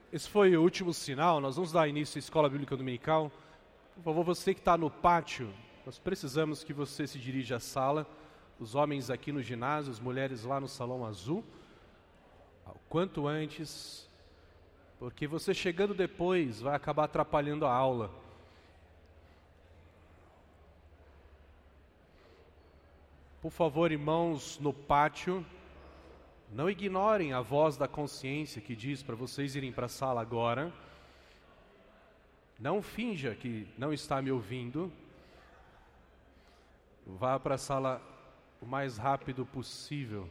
Esse foi o último sinal. Nós vamos dar início à Escola Bíblica Dominical. Por favor, você que está no pátio, nós precisamos que você se dirija à sala. Os homens aqui no ginásio, as mulheres lá no salão azul. O quanto antes, porque você chegando depois vai acabar atrapalhando a aula. Por favor, irmãos no pátio, não ignorem a voz da consciência que diz para vocês irem para a sala agora. Não finja que não está me ouvindo. Vá para a sala o mais rápido possível.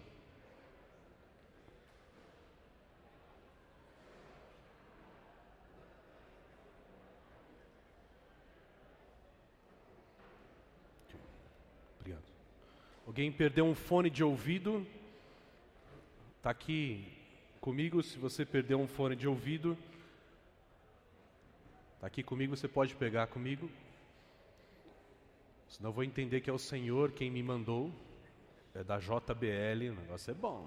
Obrigado. Alguém perdeu um fone de ouvido? Está aqui comigo. Se você perdeu um fone de ouvido, está aqui comigo, você pode pegar comigo. Senão eu vou entender que é o Senhor quem me mandou. É da JBL, o negócio é bom.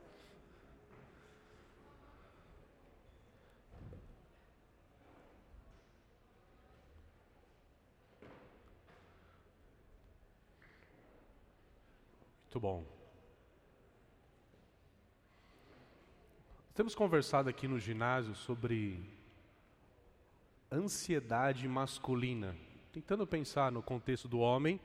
Muito bom. Temos conversado aqui no ginásio sobre ansiedade masculina, tentando pensar no contexto do homem,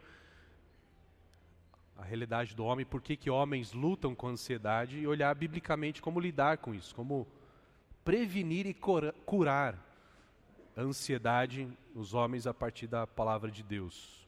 a realidade do homem, por que homens lutam com ansiedade e olhar biblicamente como lidar com isso, como prevenir e curar a ansiedade nos homens a partir da palavra de Deus.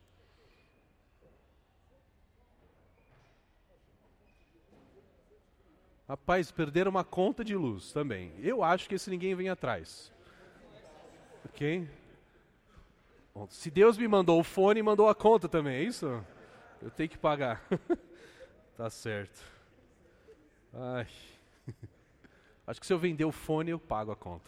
Rapaz, perderam uma conta de luz também. Eu acho que esse ninguém vem atrás. Ok? Bom, se Deus me mandou o fone, mandou a conta também, é isso? Eu tenho que pagar. Tá certo. Ai. Acho que se eu vender o fone, eu pago a conta.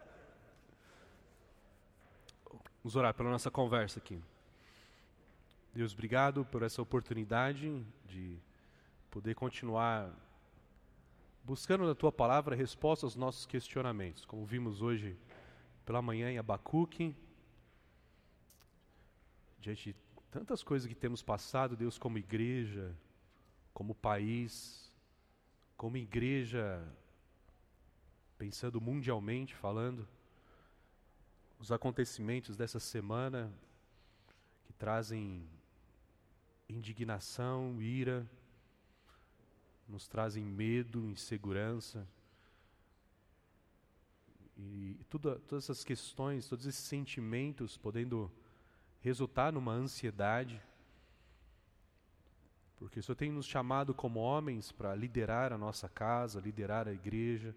Vamos orar pela nossa conversa aqui. Deus, obrigado por essa oportunidade de poder continuar buscando na Tua Palavra resposta aos nossos questionamentos, como vimos hoje pela manhã em Abacuque, diante de tantas coisas que temos passado, Deus, como igreja, como país, como igreja, pensando mundialmente, falando, os acontecimentos dessa semana que trazem indignação, ira, nos trazem medo, insegurança, e todas essas questões, todos esses sentimentos podendo resultar numa ansiedade, porque o Senhor tem nos chamado como homens para liderar a nossa casa, liderar a igreja,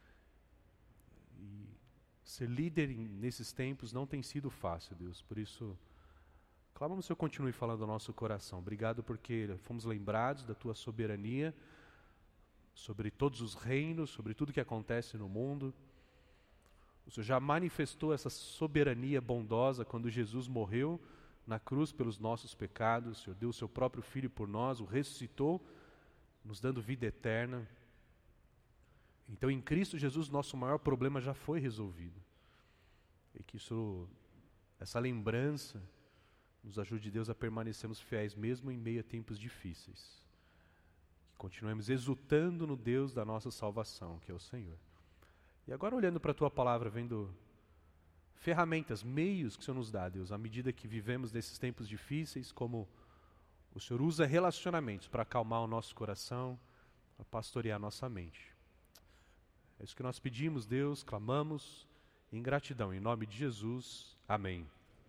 e ser líder nesses tempos não tem sido fácil, Deus, por isso clamamos que o Senhor continue falando ao nosso coração. Obrigado porque fomos lembrados da Tua soberania sobre todos os reinos, sobre tudo que acontece no mundo. O Senhor já manifestou essa soberania bondosa quando Jesus morreu na cruz pelos nossos pecados. O Senhor deu o Seu próprio Filho por nós, o ressuscitou, nos dando vida eterna. Então, em Cristo Jesus, nosso maior problema já foi resolvido. E que essa lembrança nos ajude, Deus, a permanecermos fiéis mesmo em meio a tempos difíceis. Que continuemos exultando no Deus da nossa salvação, que é o Senhor. E agora olhando para a Tua Palavra, vendo ferramentas, meios que o Senhor nos dá, Deus, à medida que vivemos nesses tempos difíceis, como o Senhor usa relacionamentos para acalmar o nosso coração, para pastorear a nossa mente. É isso que nós pedimos, Deus, clamamos em gratidão, em nome de Jesus. Amém.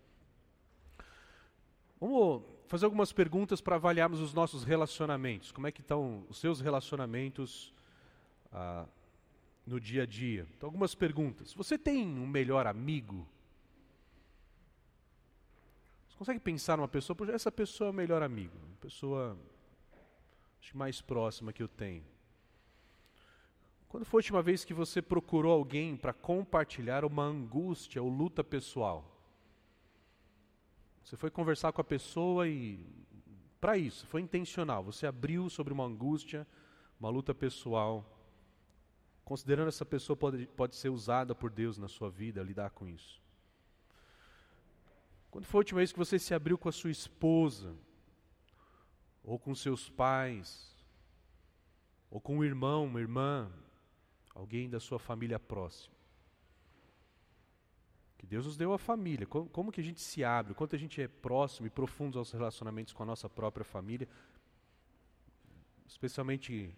Vamos fazer algumas perguntas para avaliarmos os nossos relacionamentos. Como é que estão os seus relacionamentos no dia a dia? Então, algumas perguntas. Você tem um melhor amigo? Você consegue pensar numa pessoa? Poxa, essa pessoa é o melhor amigo. Uma pessoa acho, mais próxima que eu tenho. Quando foi a última vez que você procurou alguém para compartilhar uma angústia ou luta pessoal? Você foi conversar com a pessoa e, para isso, foi intencional. Você abriu sobre uma angústia, uma luta pessoal. considerando essa pessoa pode ser usada por Deus na sua vida, lidar com isso. Quando foi a última vez que você se abriu com a sua esposa, ou com seus pais, ou com um irmão, uma irmã, alguém da sua família próxima? Que Deus nos deu a família. Como que a gente se abre, quanto a gente é próximo e profundo aos relacionamentos com a nossa própria família, especialmente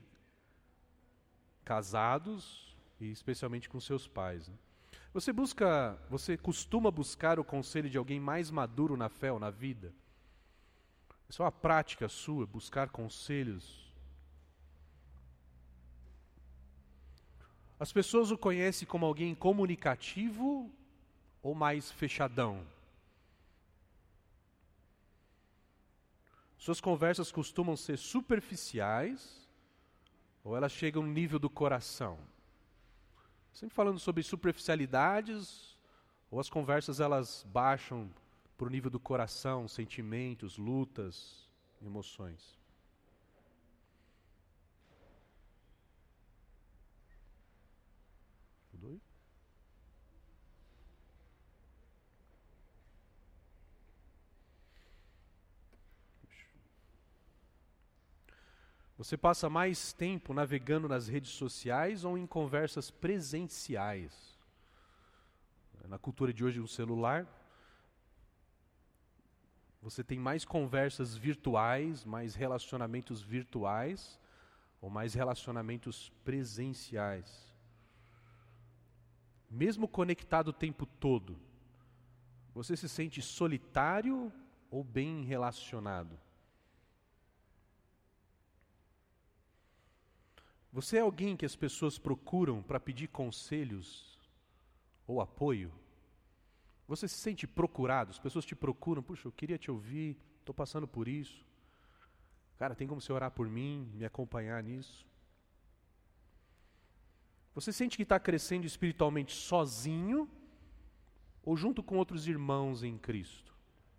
casados e especialmente com seus pais, né? Você costuma buscar o conselho de alguém mais maduro na fé ou na vida? Isso é uma prática sua, buscar conselhos? As pessoas o conhecem como alguém comunicativo ou mais fechadão? Suas conversas costumam ser superficiais ou elas chegam no nível do coração? Sempre falando sobre superficialidades, ou as conversas elas baixam para o nível do coração, sentimentos, lutas, emoções? Tudo aí? Você passa mais tempo navegando nas redes sociais ou em conversas presenciais? Na cultura de hoje, o celular, você tem mais conversas virtuais, mais relacionamentos virtuais ou mais relacionamentos presenciais? Mesmo conectado o tempo todo, você se sente solitário ou bem relacionado? Você é alguém que as pessoas procuram para pedir conselhos ou apoio? Você se sente procurado? As pessoas te procuram, puxa, eu queria te ouvir, estou passando por isso. Cara, tem como você orar por mim, me acompanhar nisso? Você sente que está crescendo espiritualmente sozinho ou junto com outros irmãos em Cristo?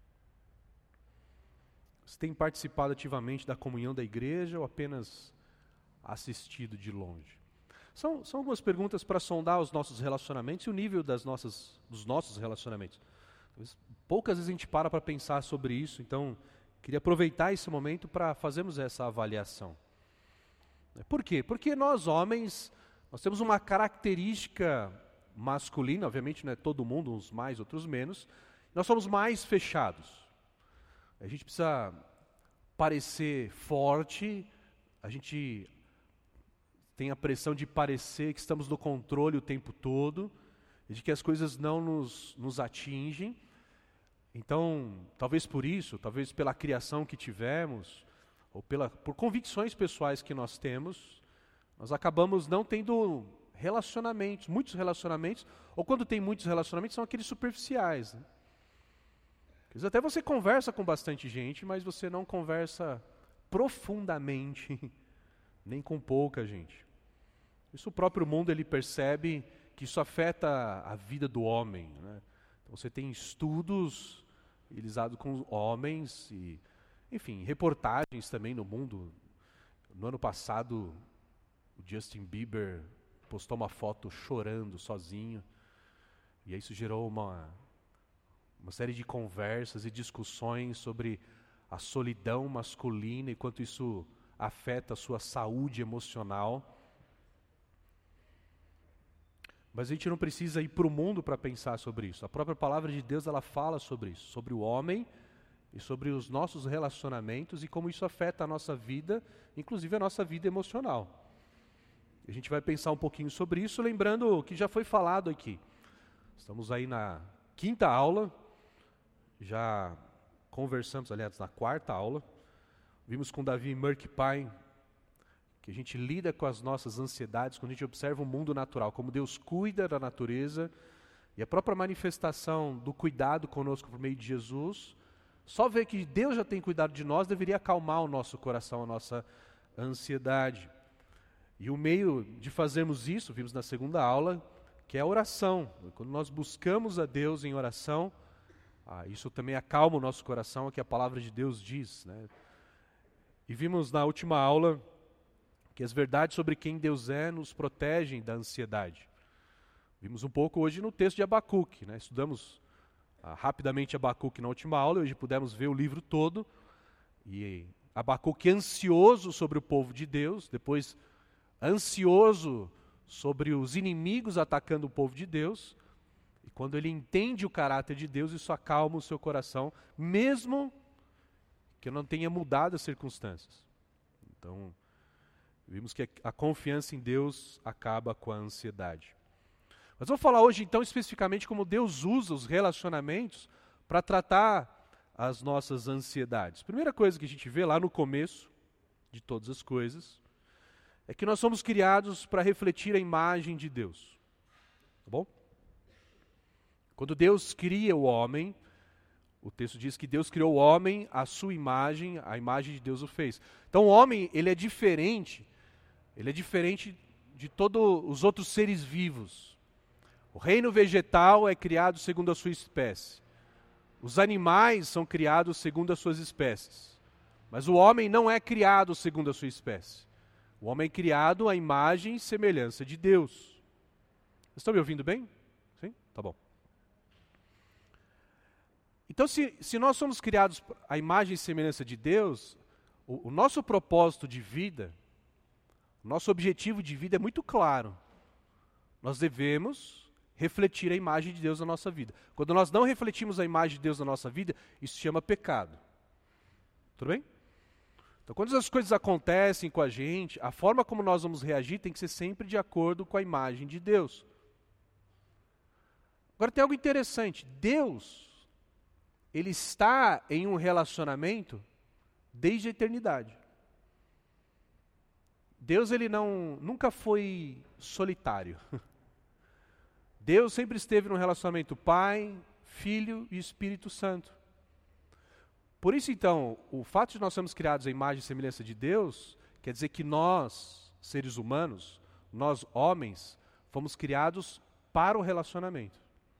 Você tem participado ativamente da comunhão da igreja ou apenas assistido de longe? São algumas perguntas para sondar os nossos relacionamentos e o nível dos nossos relacionamentos. Poucas vezes a gente para pensar sobre isso, então queria aproveitar esse momento para fazermos essa avaliação. Por quê? Porque nós homens, nós temos uma característica masculina, obviamente não é todo mundo, uns mais, outros menos, nós somos mais fechados. A gente precisa parecer forte, a gente tem a pressão de parecer que estamos no controle o tempo todo, e de que as coisas não nos atingem. Então, talvez por isso, talvez pela criação que tivemos, ou por convicções pessoais que nós temos, nós acabamos não tendo relacionamentos, muitos relacionamentos, ou quando tem muitos relacionamentos, são aqueles superficiais, né? Às vezes até você conversa com bastante gente, mas você não conversa profundamente, nem com pouca gente. Isso o próprio mundo ele percebe que isso afeta a vida do homem, né? Então você tem estudos realizados com homens e, enfim, reportagens também no mundo. No ano passado, o Justin Bieber postou uma foto chorando sozinho, e aí isso gerou uma série de conversas e discussões sobre a solidão masculina e quanto isso afeta a sua saúde emocional. Mas a gente não precisa ir para o mundo para pensar sobre isso. A própria palavra de Deus ela fala sobre isso, sobre o homem e sobre os nossos relacionamentos e como isso afeta a nossa vida, inclusive a nossa vida emocional. A gente vai pensar um pouquinho sobre isso, lembrando que já foi falado aqui. Estamos aí na 5ª aula, já conversamos, aliás, na 4ª aula. Vimos com Davi Murkpine que a gente lida com as nossas ansiedades quando a gente observa o mundo natural, como Deus cuida da natureza e a própria manifestação do cuidado conosco por meio de Jesus. Só ver que Deus já tem cuidado de nós deveria acalmar o nosso coração, a nossa ansiedade. E o meio de fazermos isso, vimos na 2ª aula, que é a oração. Quando nós buscamos a Deus em oração, isso também acalma o nosso coração, é o que a palavra de Deus diz, né? E vimos na última aula que as verdades sobre quem Deus é nos protegem da ansiedade. Vimos um pouco hoje no texto de Abacuque, né? Estudamos rapidamente Abacuque na última aula, hoje pudemos ver o livro todo, e Abacuque ansioso sobre o povo de Deus, depois ansioso sobre os inimigos atacando o povo de Deus, e quando ele entende o caráter de Deus, isso acalma o seu coração, mesmo que não tenha mudado as circunstâncias. Então, vimos que a confiança em Deus acaba com a ansiedade. Mas vamos falar hoje, então, especificamente como Deus usa os relacionamentos para tratar as nossas ansiedades. Primeira coisa que a gente vê lá no começo de todas as coisas é que nós somos criados para refletir a imagem de Deus. Tá bom? Quando Deus cria o homem, o texto diz que Deus criou o homem à sua imagem, a imagem de Deus o fez. Então o homem, ele é diferente de todos os outros seres vivos. O reino vegetal é criado segundo a sua espécie. Os animais são criados segundo as suas espécies. Mas o homem não é criado segundo a sua espécie. O homem é criado à imagem e semelhança de Deus. Vocês estão me ouvindo bem? Sim? Tá bom. Então, se nós somos criados à imagem e semelhança de Deus, o nosso propósito de vida, o nosso objetivo de vida é muito claro. Nós devemos refletir a imagem de Deus na nossa vida. Quando nós não refletimos a imagem de Deus na nossa vida, isso se chama pecado. Tudo bem? Então, quando as coisas acontecem com a gente, a forma como nós vamos reagir tem que ser sempre de acordo com a imagem de Deus. Agora tem algo interessante. Deus, Ele está em um relacionamento desde a eternidade. Deus, ele nunca foi solitário. Deus sempre esteve num relacionamento Pai, Filho e Espírito Santo. Por isso, então, o fato de nós sermos criados à imagem e semelhança de Deus, quer dizer que nós, seres humanos, nós homens, fomos criados para o relacionamento.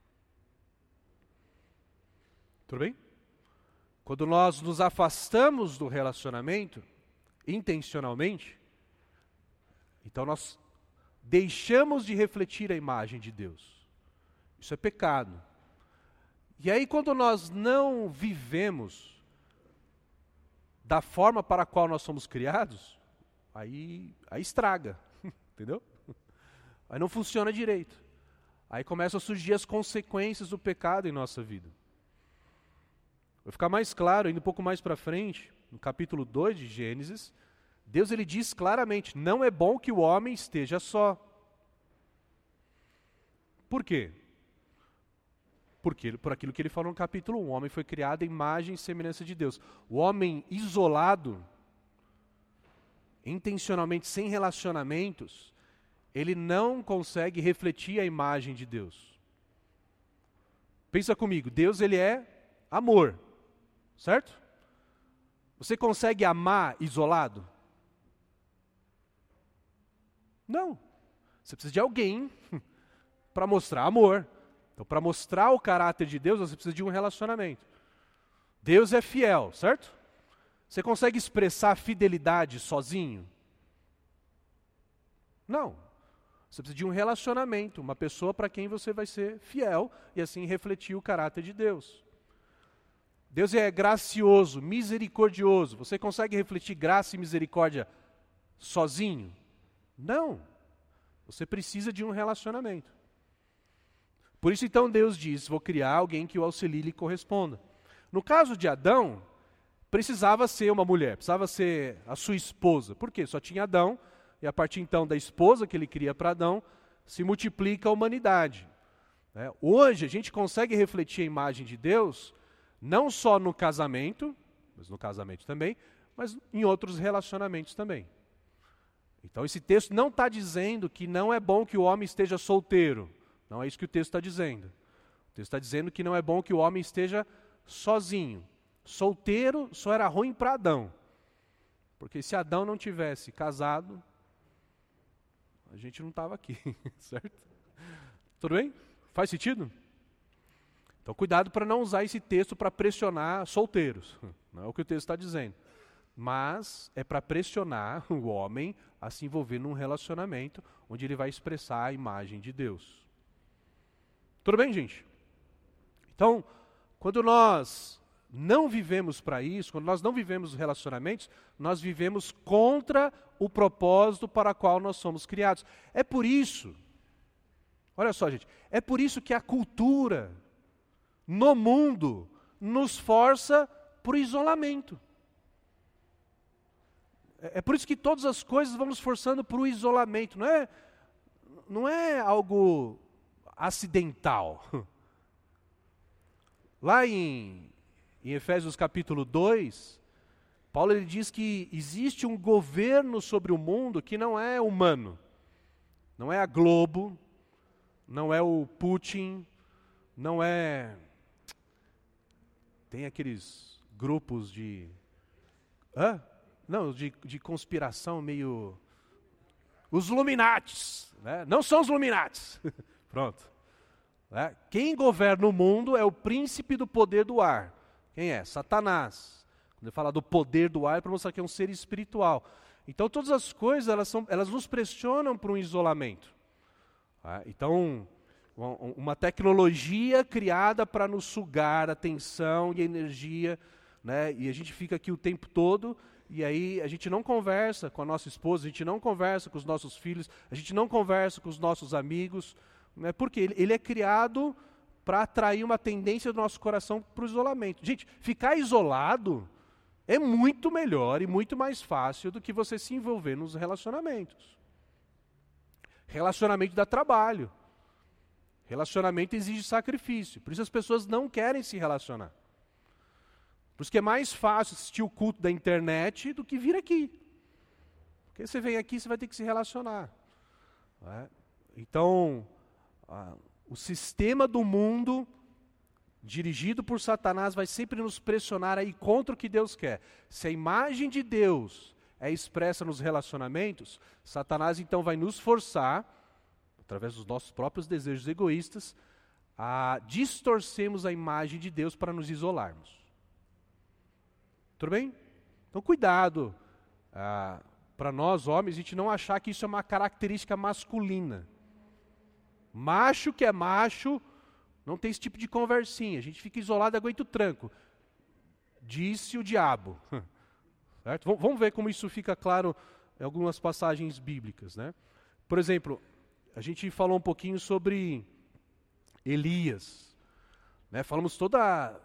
Tudo bem? Quando nós nos afastamos do relacionamento, intencionalmente, então nós deixamos de refletir a imagem de Deus. Isso é pecado. E aí quando nós não vivemos da forma para a qual nós somos criados, aí estraga, entendeu? Aí não funciona direito. Aí começam a surgir as consequências do pecado em nossa vida. Vai ficar mais claro, indo um pouco mais para frente, no capítulo 2 de Gênesis, Deus ele diz claramente, não é bom que o homem esteja só. Por quê? Porque por aquilo que ele falou no capítulo 1, o homem foi criado em imagem e semelhança de Deus. O homem isolado, intencionalmente sem relacionamentos, ele não consegue refletir a imagem de Deus. Pensa comigo, Deus ele é amor, certo? Você consegue amar isolado? Não. Você precisa de alguém para mostrar amor. Então, para mostrar o caráter de Deus, você precisa de um relacionamento. Deus é fiel, certo? Você consegue expressar fidelidade sozinho? Não. Você precisa de um relacionamento, uma pessoa para quem você vai ser fiel e assim refletir o caráter de Deus. Deus é gracioso, misericordioso. Você consegue refletir graça e misericórdia sozinho? Não. Você precisa de um relacionamento. Por isso então Deus diz, vou criar alguém que o auxilie e lhe corresponda. No caso de Adão, precisava ser uma mulher, precisava ser a sua esposa. Por quê? Só tinha Adão, e a partir então da esposa que ele cria para Adão, se multiplica a humanidade. Hoje a gente consegue refletir a imagem de Deus, não só no casamento, mas no casamento também, mas em outros relacionamentos também. Então esse texto não está dizendo que não é bom que o homem esteja solteiro. Não é isso que o texto está dizendo. O texto está dizendo que não é bom que o homem esteja sozinho. Solteiro só era ruim para Adão. Porque se Adão não tivesse casado, a gente não estava aqui, certo? Tudo bem? Faz sentido? Então cuidado para não usar esse texto para pressionar solteiros. Não é o que o texto está dizendo. Mas é para pressionar o homem a se envolver num relacionamento onde ele vai expressar a imagem de Deus. Tudo bem, gente? Então, quando nós não vivemos para isso, quando nós não vivemos relacionamentos, nós vivemos contra o propósito para o qual nós somos criados. É por isso, olha só, gente, é por isso que a cultura no mundo nos força para o isolamento. É por isso que todas as coisas vão nos forçando para o isolamento. Não é algo acidental. Lá em Efésios capítulo 2, Paulo ele diz que existe um governo sobre o mundo que não é humano. Não é a Globo, não é o Putin, não é... Tem aqueles grupos de... Não, de conspiração meio... Os Illuminates, né? Não são os Illuminates. Pronto. Né? Quem governa o mundo é o príncipe do poder do ar. Quem é? Satanás. Quando ele fala do poder do ar, é para mostrar que é um ser espiritual. Então todas as coisas, elas nos pressionam para um isolamento. Tá? Então, uma tecnologia criada para nos sugar atenção e energia, né? E a gente fica aqui o tempo todo... E aí a gente não conversa com a nossa esposa, a gente não conversa com os nossos filhos, a gente não conversa com os nossos amigos, né? Porque ele é criado para atrair uma tendência do nosso coração para o isolamento. Gente, ficar isolado é muito melhor e muito mais fácil do que você se envolver nos relacionamentos. Relacionamento dá trabalho. Relacionamento exige sacrifício. Por isso as pessoas não querem se relacionar. Por isso que é mais fácil assistir o culto da internet do que vir aqui. Porque você vem aqui, você vai ter que se relacionar. Né? Então, o sistema do mundo, dirigido por Satanás, vai sempre nos pressionar a ir contra o que Deus quer. Se a imagem de Deus é expressa nos relacionamentos, Satanás então vai nos forçar, através dos nossos próprios desejos egoístas, a distorcermos a imagem de Deus para nos isolarmos. Tudo bem? Então cuidado, para nós homens, a gente não achar que isso é uma característica masculina. Macho que é macho, não tem esse tipo de conversinha, a gente fica isolado e aguenta o tranco. Disse o diabo. Certo? Vamos ver como isso fica claro em algumas passagens bíblicas. Né? Por exemplo, a gente falou um pouquinho sobre Elias. Né? Falamos toda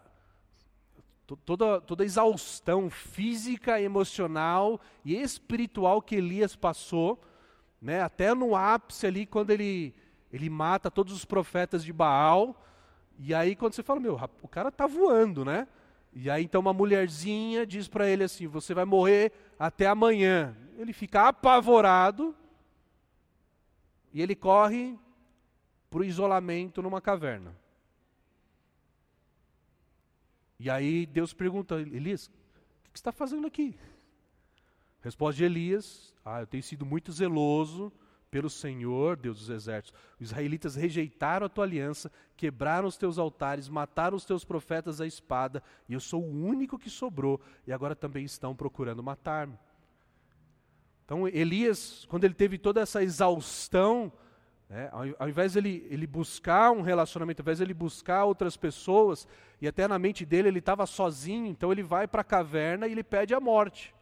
a exaustão física, emocional e espiritual que Elias passou, né, até no ápice ali, quando ele mata todos os profetas de Baal, e aí quando você fala, o cara tá voando, né? E aí então uma mulherzinha diz para ele assim, você vai morrer até amanhã. Ele fica apavorado, e ele corre para o isolamento numa caverna. E aí Deus pergunta, Elias, o que você está fazendo aqui? Resposta de Elias, eu tenho sido muito zeloso pelo Senhor, Deus dos exércitos. Os israelitas rejeitaram a tua aliança, quebraram os teus altares, mataram os teus profetas à espada, e eu sou o único que sobrou, e agora também estão procurando matar-me. Então Elias, quando ele teve toda essa exaustão, ao invés de ele buscar um relacionamento, ao invés de ele buscar outras pessoas, e até na mente dele ele estava sozinho, então ele vai para a caverna e ele pede a morte.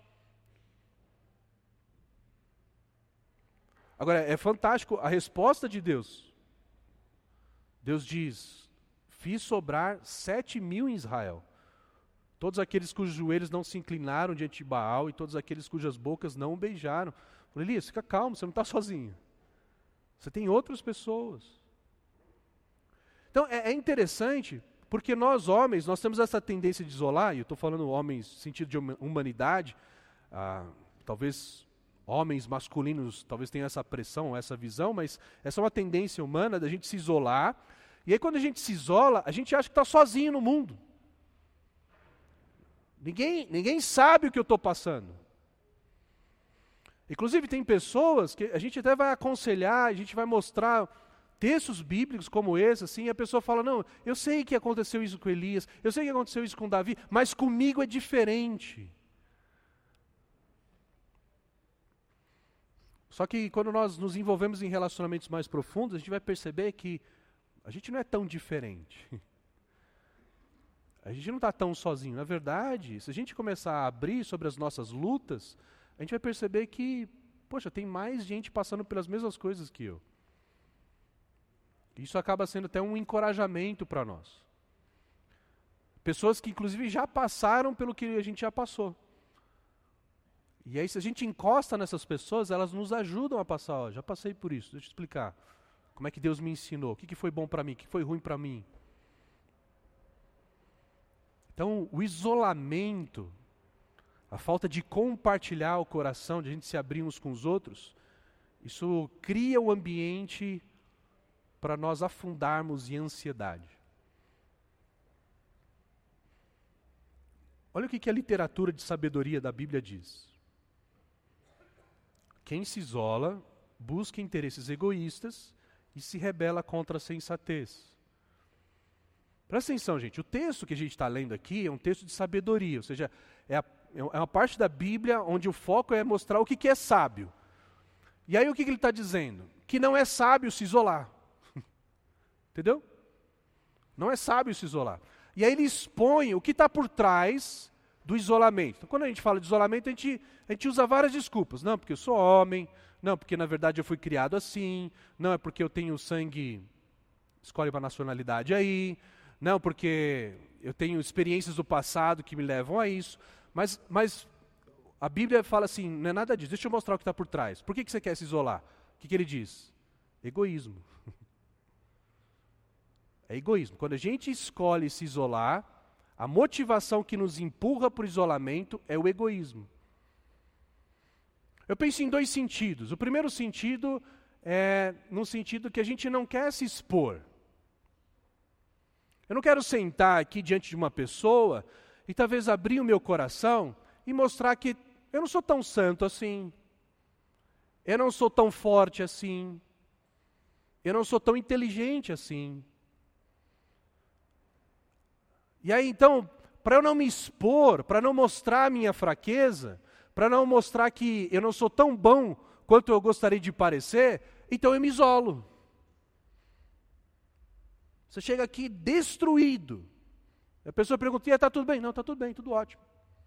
Agora, é fantástico a resposta de Deus. Deus diz, fiz sobrar 7.000 em Israel. Todos aqueles cujos joelhos não se inclinaram diante de Baal e todos aqueles cujas bocas não o beijaram. Eu falei, Elias, fica calmo, você não está sozinho. Você tem outras pessoas. Então, é interessante, porque nós homens, nós temos essa tendência de isolar, e eu estou falando homens no sentido de humanidade, talvez homens masculinos talvez tenham essa pressão, essa visão, mas essa é uma tendência humana da gente se isolar, e aí quando a gente se isola, a gente acha que está sozinho no mundo. Ninguém sabe o que eu estou passando. Inclusive tem pessoas que a gente até vai aconselhar, a gente vai mostrar textos bíblicos como esse, assim, e a pessoa fala, não, eu sei que aconteceu isso com Elias, eu sei que aconteceu isso com Davi, mas comigo é diferente. Só que quando nós nos envolvemos em relacionamentos mais profundos, a gente vai perceber que a gente não é tão diferente. A gente não está tão sozinho. Na verdade, se a gente começar a abrir sobre as nossas lutas, a gente vai perceber que, poxa, tem mais gente passando pelas mesmas coisas que eu. Isso acaba sendo até um encorajamento para nós. Pessoas que inclusive já passaram pelo que a gente já passou. E aí se a gente encosta nessas pessoas, elas nos ajudam a passar. Ó, já passei por isso, deixa eu te explicar. Como é que Deus me ensinou, o que foi bom para mim, o que foi ruim para mim. Então o isolamento, a falta de compartilhar o coração, de a gente se abrir uns com os outros, isso cria o ambiente para nós afundarmos em ansiedade. Olha o que a literatura de sabedoria da Bíblia diz. Quem se isola, busca interesses egoístas e se rebela contra a sensatez. Presta atenção, gente. O texto que a gente está lendo aqui é um texto de sabedoria, ou seja, é uma parte da Bíblia onde o foco é mostrar o que é sábio. E aí o que ele está dizendo? Que não é sábio se isolar. Entendeu? Não é sábio se isolar. E aí ele expõe o que está por trás do isolamento. Então, quando a gente fala de isolamento, a gente usa várias desculpas. Não, porque eu sou homem. Não, porque na verdade eu fui criado assim. Não, é porque eu tenho sangue, escolhe uma nacionalidade aí. Não, porque eu tenho experiências do passado que me levam a isso. Mas a Bíblia fala assim, não é nada disso. Deixa eu mostrar o que está por trás. Por que você quer se isolar? O que ele diz? Egoísmo. É egoísmo. Quando a gente escolhe se isolar, a motivação que nos empurra para o isolamento é o egoísmo. Eu penso em dois sentidos. O primeiro sentido é no sentido que a gente não quer se expor. Eu não quero sentar aqui diante de uma pessoa e talvez abrir o meu coração e mostrar que eu não sou tão santo assim. Eu não sou tão forte assim. Eu não sou tão inteligente assim. E aí então, para eu não me expor, para não mostrar a minha fraqueza, para não mostrar que eu não sou tão bom quanto eu gostaria de parecer, então eu me isolo. Você chega aqui destruído. A pessoa pergunta, está tudo bem? Não, está tudo bem, tudo ótimo.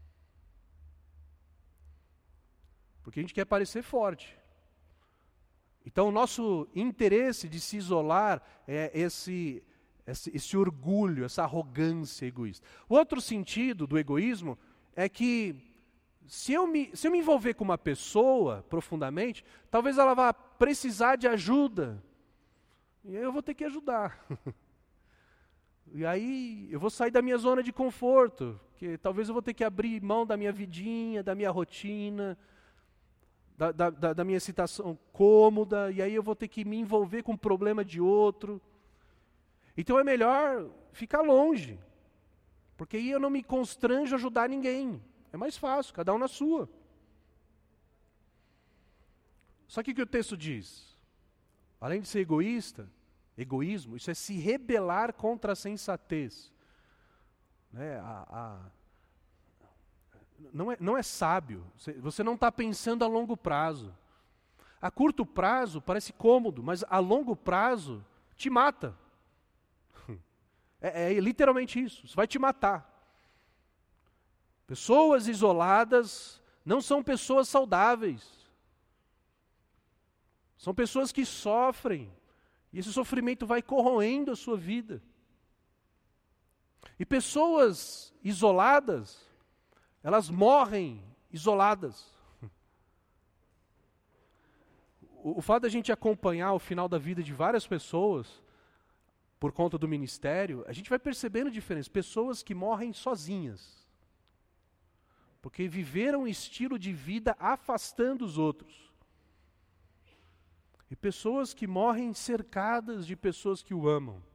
Porque a gente quer parecer forte. Então o nosso interesse de se isolar é esse orgulho, essa arrogância egoísta. O outro sentido do egoísmo é que se eu me envolver com uma pessoa profundamente, talvez ela vá precisar de ajuda. E aí eu vou ter que ajudar. E aí eu vou sair da minha zona de conforto, que talvez eu vou ter que abrir mão da minha vidinha, da minha rotina, da minha situação cômoda, e aí eu vou ter que me envolver com o problema de outro. Então é melhor ficar longe, porque aí eu não me constranjo a ajudar ninguém. É mais fácil, cada um na sua. Só que o que o texto diz? Além de ser egoísmo, isso é se rebelar contra a sensatez. Né? Não é sábio, você não está pensando a longo prazo. A curto prazo parece cômodo, mas a longo prazo te mata. É literalmente isso, vai te matar. Pessoas isoladas não são pessoas saudáveis. São pessoas que sofrem, e esse sofrimento vai corroendo a sua vida. E pessoas isoladas, elas morrem isoladas. O fato da gente acompanhar o final da vida de várias pessoas, por conta do ministério, a gente vai percebendo diferença. Pessoas que morrem sozinhas. Porque viveram um estilo de vida afastando os outros. E pessoas que morrem cercadas de pessoas que o amam.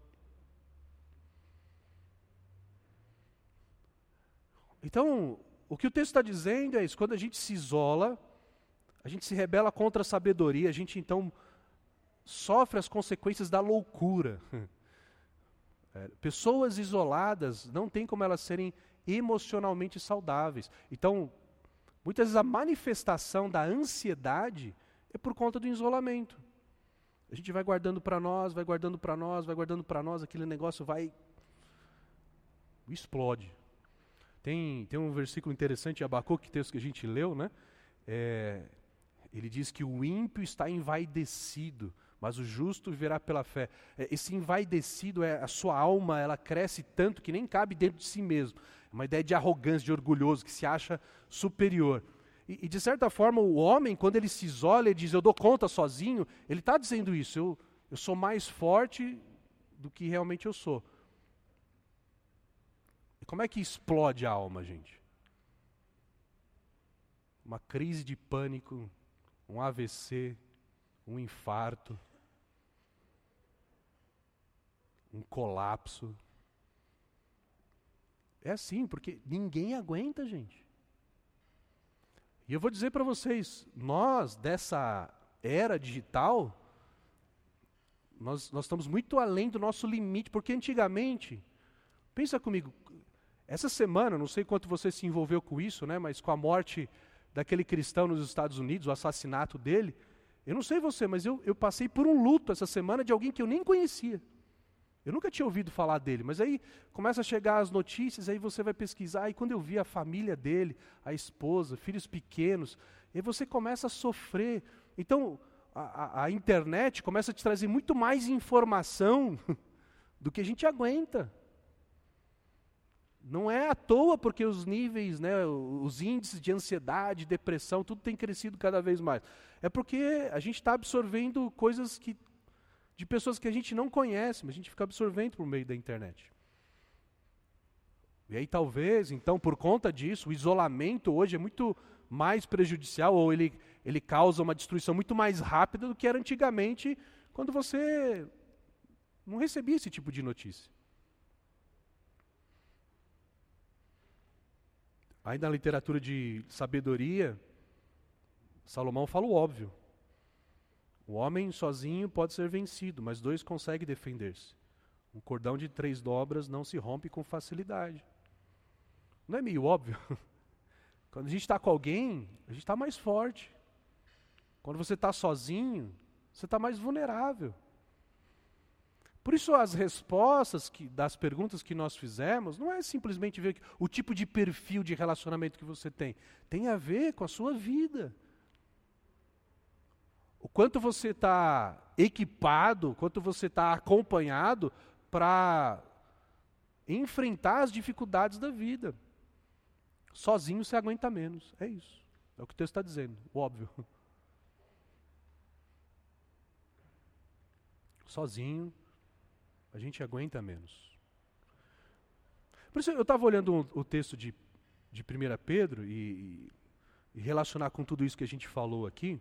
Então, o que o texto está dizendo é isso. Quando a gente se isola, a gente se rebela contra a sabedoria, a gente então sofre as consequências da loucura. Pessoas isoladas, não tem como elas serem emocionalmente saudáveis. Então, muitas vezes a manifestação da ansiedade É por conta do isolamento. A gente vai guardando para nós, vai guardando para nós, vai guardando para nós, aquele negócio vai... explode. Tem um versículo interessante em Abacuque, texto que a gente leu, né? Ele diz que o ímpio está envaidecido, mas o justo viverá pela fé. Esse envaidecido, a sua alma, ela cresce tanto que nem cabe dentro de si mesmo. É uma ideia de arrogância, de orgulhoso, que se acha superior. E de certa forma, o homem, quando ele se isola, ele diz, eu dou conta sozinho, ele está dizendo isso, eu sou mais forte do que realmente eu sou. E como é que explode a alma, gente? Uma crise de pânico, um AVC, um infarto, um colapso. É assim, porque ninguém aguenta, gente. E eu vou dizer para vocês, nós, dessa era digital, nós estamos muito além do nosso limite, porque antigamente, pensa comigo, essa semana, não sei quanto você se envolveu com isso, né, mas com a morte daquele cristão nos Estados Unidos, o assassinato dele, eu não sei você, mas eu passei por um luto essa semana de alguém que eu nem conhecia. Eu nunca tinha ouvido falar dele, mas aí começa a chegar as notícias, aí você vai pesquisar, e quando eu vi a família dele, a esposa, filhos pequenos, aí você começa a sofrer. Então, a internet começa a te trazer muito mais informação do que a gente aguenta. Não é à toa porque os níveis, né, os índices de ansiedade, depressão, tudo tem crescido cada vez mais. É porque a gente está absorvendo coisas de pessoas que a gente não conhece, mas a gente fica absorvendo por meio da internet. E aí talvez, então, por conta disso, o isolamento hoje é muito mais prejudicial, ou ele causa uma destruição muito mais rápida do que era antigamente, quando você não recebia esse tipo de notícia. Aí na literatura de sabedoria, Salomão fala o óbvio. O homem sozinho pode ser vencido, mas dois conseguem defender-se. Um cordão de 3 dobras não se rompe com facilidade. Não é meio óbvio? Quando a gente está com alguém, a gente está mais forte. Quando você está sozinho, você está mais vulnerável. Por isso as respostas das perguntas que nós fizemos, não é simplesmente ver o tipo de perfil de relacionamento que você tem. Tem a ver com a sua vida. O quanto você está equipado, o quanto você está acompanhado para enfrentar as dificuldades da vida. Sozinho você aguenta menos, é isso. É o que o texto está dizendo, óbvio. Sozinho a gente aguenta menos. Por isso eu estava olhando o texto de 1 Pedro e relacionar com tudo isso que a gente falou aqui.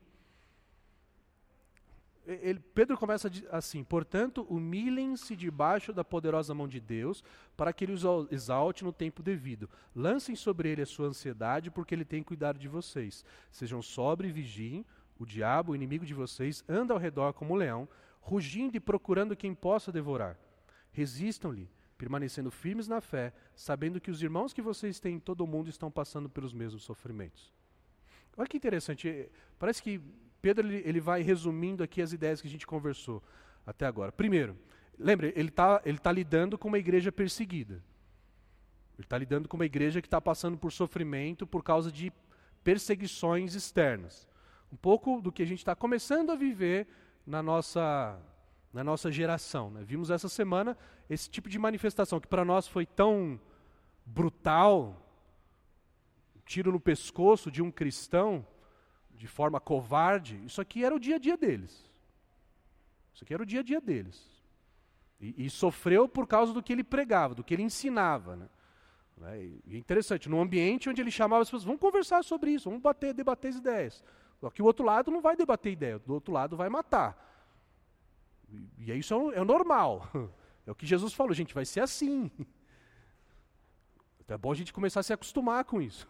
Pedro começa assim, portanto, humilhem-se debaixo da poderosa mão de Deus, para que ele os exalte no tempo devido. Lancem sobre ele a sua ansiedade, porque ele tem cuidado de vocês. Sejam sóbrios e vigiem, o diabo, o inimigo de vocês, anda ao redor como um leão, rugindo e procurando quem possa devorar. Resistam-lhe, permanecendo firmes na fé, sabendo que os irmãos que vocês têm em todo o mundo estão passando pelos mesmos sofrimentos. Olha que interessante, parece que Pedro ele vai resumindo aqui as ideias que a gente conversou até agora. Primeiro, lembre, ele tá lidando com uma igreja perseguida. Ele está lidando com uma igreja que está passando por sofrimento por causa de perseguições externas. Um pouco do que a gente está começando a viver na nossa geração. Né? Vimos essa semana esse tipo de manifestação que para nós foi tão brutal, tiro no pescoço de um cristão, de forma covarde. Isso aqui era o dia a dia deles. Isso aqui era o dia a dia deles. E sofreu por causa do que ele pregava, do que ele ensinava. Né? E é interessante, num ambiente onde ele chamava as pessoas, vamos conversar sobre isso, vamos debater as ideias. Só que o outro lado não vai debater ideia, do outro lado vai matar. E isso é o normal. É o que Jesus falou, gente, vai ser assim. Então é bom a gente começar a se acostumar com isso.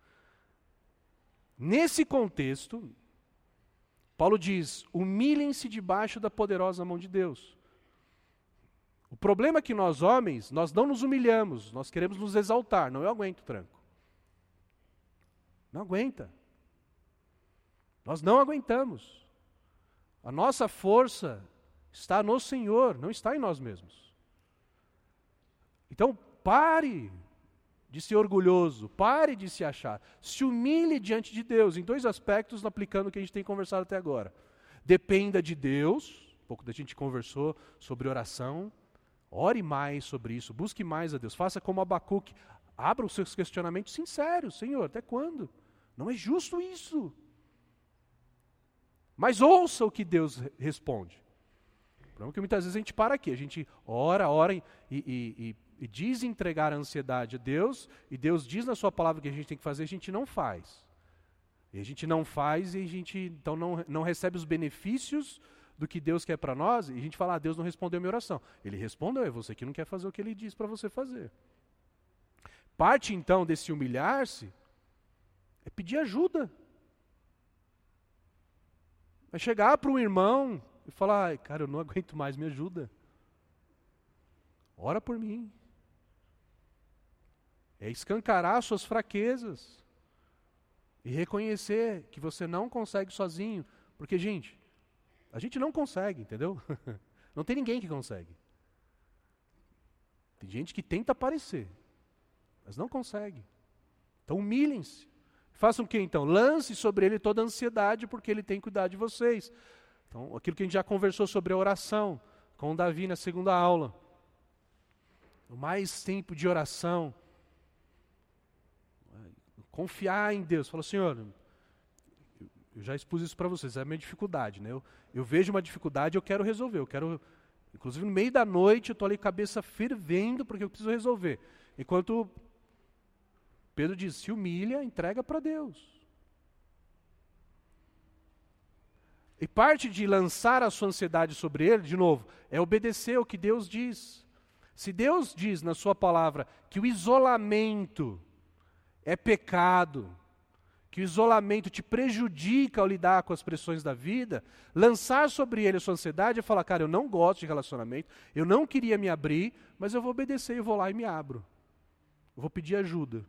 Nesse contexto, Paulo diz, humilhem-se debaixo da poderosa mão de Deus. O problema é que nós homens, nós não nos humilhamos, nós queremos nos exaltar. Não, eu aguento tranco. Não aguenta. Nós não aguentamos. A nossa força está no Senhor, não está em nós mesmos. Então, pare de ser orgulhoso, pare de se achar. Se humilhe diante de Deus, em 2 aspectos, aplicando o que a gente tem conversado até agora. Dependa de Deus, um pouco da gente conversou sobre oração, ore mais sobre isso, busque mais a Deus, faça como Abacuque, abra os seus questionamentos sinceros. Senhor, até quando? Não é justo isso. Mas ouça o que Deus responde. O problema é que muitas vezes a gente para aqui, a gente ora e diz entregar a ansiedade a Deus, e Deus diz na sua palavra que a gente tem que fazer, a gente não faz. E a gente não faz e a gente então não recebe os benefícios do que Deus quer para nós, e a gente fala, Deus não respondeu a minha oração. Ele respondeu, é você que não quer fazer o que Ele diz para você fazer. Parte então desse humilhar-se é pedir ajuda. É chegar para um irmão e falar, cara, eu não aguento mais, me ajuda. Ora por mim. É escancarar suas fraquezas e reconhecer que você não consegue sozinho. Porque, gente, a gente não consegue, entendeu? Não tem ninguém que consegue. Tem gente que tenta aparecer, mas não consegue. Então humilhem-se. Façam o que então? Lance sobre ele toda a ansiedade, porque ele tem cuidado de vocês. Então, aquilo que a gente já conversou sobre a oração, com o Davi na segunda aula. O mais tempo de oração. Confiar em Deus. Fala, Senhor, eu já expus isso para vocês, é a minha dificuldade, né? Eu vejo uma dificuldade, eu quero resolver. Inclusive no meio da noite, eu estou ali cabeça fervendo, porque eu preciso resolver. Enquanto Pedro diz, se humilha, entrega para Deus. E parte de lançar a sua ansiedade sobre ele, de novo, é obedecer ao que Deus diz. Se Deus diz na sua palavra que o isolamento é pecado, que o isolamento te prejudica ao lidar com as pressões da vida, lançar sobre ele a sua ansiedade é falar, cara, eu não gosto de relacionamento, eu não queria me abrir, mas eu vou obedecer, eu vou lá e me abro. Eu vou pedir ajuda.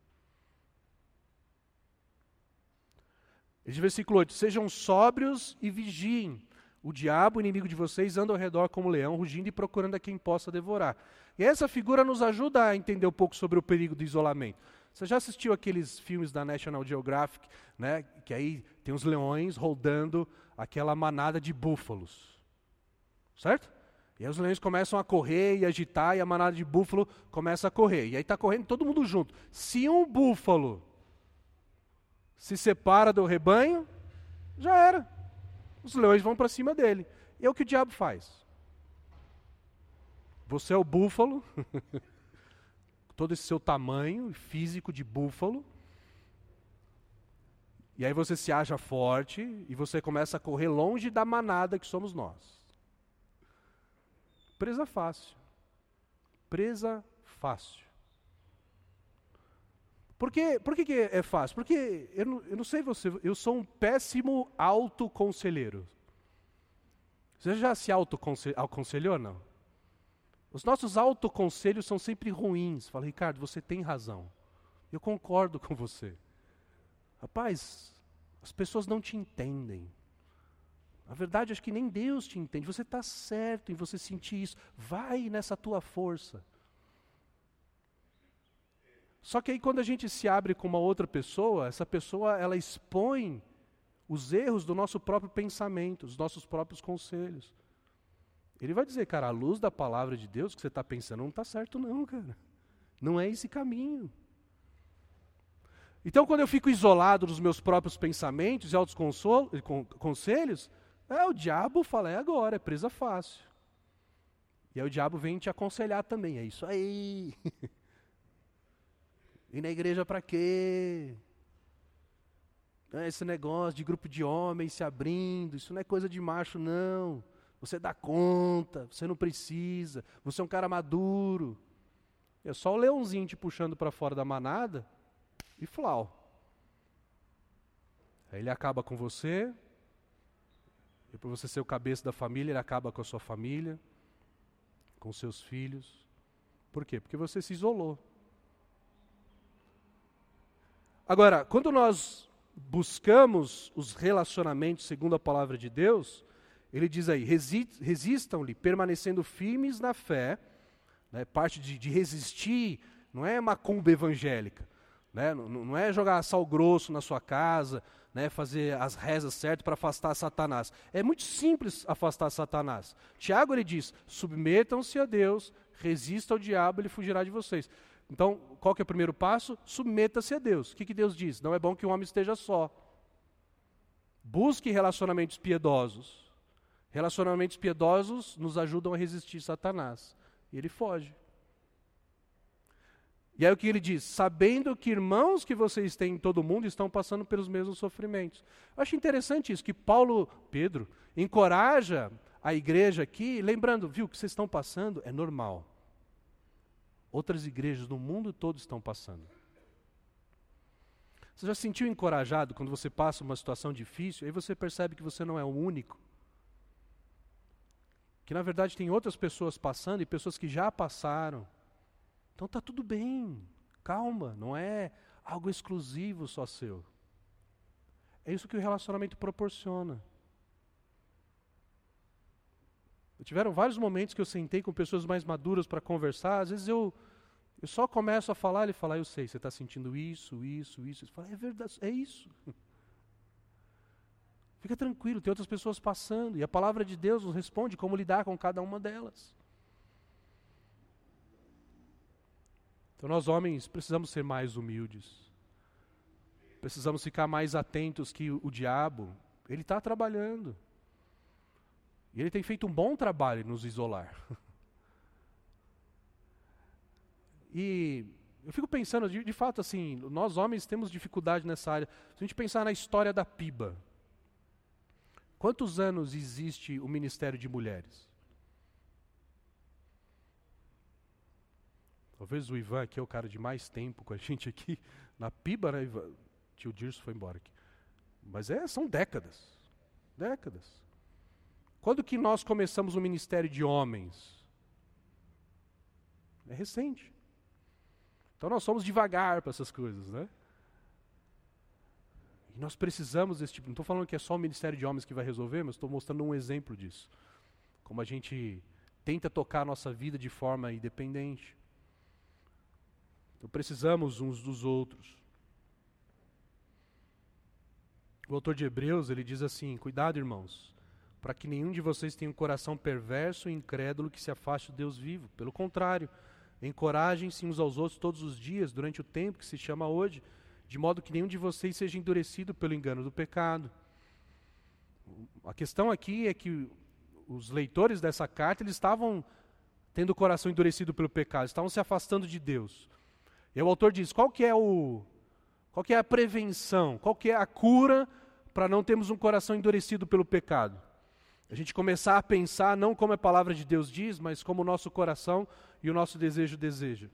Esse versículo 8, sejam sóbrios e vigiem. O diabo, inimigo de vocês, anda ao redor como leão, rugindo e procurando a quem possa devorar. E essa figura nos ajuda a entender um pouco sobre o perigo do isolamento. Você já assistiu aqueles filmes da National Geographic, né, que aí tem os leões rodando aquela manada de búfalos, certo? E aí os leões começam a correr e agitar, e a manada de búfalo começa a correr. E aí está correndo todo mundo junto. Se um búfalo se separa do rebanho, já era. Os leões vão para cima dele. E é o que o diabo faz. Você é o búfalo, todo esse seu tamanho físico de búfalo, e aí você se acha forte e você começa a correr longe da manada que somos nós. Presa fácil. Presa fácil. Por que é fácil? Porque, eu não sei você, eu sou um péssimo autoconselheiro. Você já se autoaconselhou ou não? Os nossos autoconselhos são sempre ruins. Fala, Ricardo, você tem razão. Eu concordo com você. Rapaz, as pessoas não te entendem. Na verdade, acho que nem Deus te entende. Você está certo em você sentir isso. Vai nessa tua força. Só que aí quando a gente se abre com uma outra pessoa, essa pessoa ela expõe os erros do nosso próprio pensamento, os nossos próprios conselhos. Ele vai dizer, cara, à luz da palavra de Deus, o que você está pensando não está certo não, cara. Não é esse caminho. Então quando eu fico isolado dos meus próprios pensamentos e conselhos, o diabo fala, é agora, é presa fácil. E aí o diabo vem te aconselhar também, é isso aí. Ir na igreja para quê? Esse negócio de grupo de homens se abrindo, isso não é coisa de macho não. Você dá conta, você não precisa, você é um cara maduro. É só o leãozinho te puxando para fora da manada e flau. Aí ele acaba com você, e por você ser o cabeça da família, ele acaba com a sua família, com seus filhos. Por quê? Porque você se isolou. Agora, quando nós buscamos os relacionamentos segundo a palavra de Deus, ele diz aí, resistam-lhe, permanecendo firmes na fé, né, parte de resistir, não é macumba evangélica, né, não é jogar sal grosso na sua casa, né, fazer as rezas certas para afastar Satanás. É muito simples afastar Satanás. Tiago ele diz, submetam-se a Deus, resista ao diabo, ele fugirá de vocês. Então, qual que é o primeiro passo? Submeta-se a Deus. O que Deus diz? Não é bom que o homem esteja só. Busque relacionamentos piedosos. Relacionamentos piedosos nos ajudam a resistir Satanás. E ele foge. E aí o que ele diz? Sabendo que irmãos que vocês têm em todo mundo estão passando pelos mesmos sofrimentos. Eu acho interessante isso, que Pedro, encoraja a igreja aqui, lembrando, viu, o que vocês estão passando é normal. Outras igrejas no mundo todo estão passando. Você já se sentiu encorajado quando você passa uma situação difícil, aí você percebe que você não é o único? Que na verdade tem outras pessoas passando e pessoas que já passaram. Então está tudo bem, calma, não é algo exclusivo só seu. É isso que o relacionamento proporciona. Tiveram vários momentos que eu sentei com pessoas mais maduras para conversar, às vezes eu só começo a falar, ele fala, eu sei, você está sentindo isso. Eu falo, é verdade, é isso. Fica tranquilo, tem outras pessoas passando, e a palavra de Deus nos responde como lidar com cada uma delas. Então nós homens precisamos ser mais humildes. Precisamos ficar mais atentos que o diabo, ele está trabalhando. E ele tem feito um bom trabalho em nos isolar. E eu fico pensando, de fato assim, nós homens temos dificuldade nessa área. Se a gente pensar na história da PIBA, quantos anos existe o Ministério de Mulheres? Talvez o Ivan aqui é o cara de mais tempo com a gente aqui. Na PIBA, né, Ivan? Tio Dirso foi embora aqui. Mas são décadas. Décadas. Quando que nós começamos o Ministério de Homens? É recente. Então nós somos devagar para essas coisas, né? E nós precisamos desse tipo. Não estou falando que é só o Ministério de Homens que vai resolver, mas estou mostrando um exemplo disso. Como a gente tenta tocar a nossa vida de forma independente. Então precisamos uns dos outros. O autor de Hebreus, ele diz assim, cuidado irmãos, para que nenhum de vocês tenha um coração perverso e incrédulo que se afaste do Deus vivo. Pelo contrário, encorajem-se uns aos outros todos os dias, durante o tempo que se chama hoje, de modo que nenhum de vocês seja endurecido pelo engano do pecado. A questão aqui é que os leitores dessa carta, eles estavam tendo o coração endurecido pelo pecado, estavam se afastando de Deus. E o autor diz, qual que é a prevenção, qual que é a cura para não termos um coração endurecido pelo pecado? A gente começar a pensar não como a palavra de Deus diz, mas como o nosso coração e o nosso desejo deseja.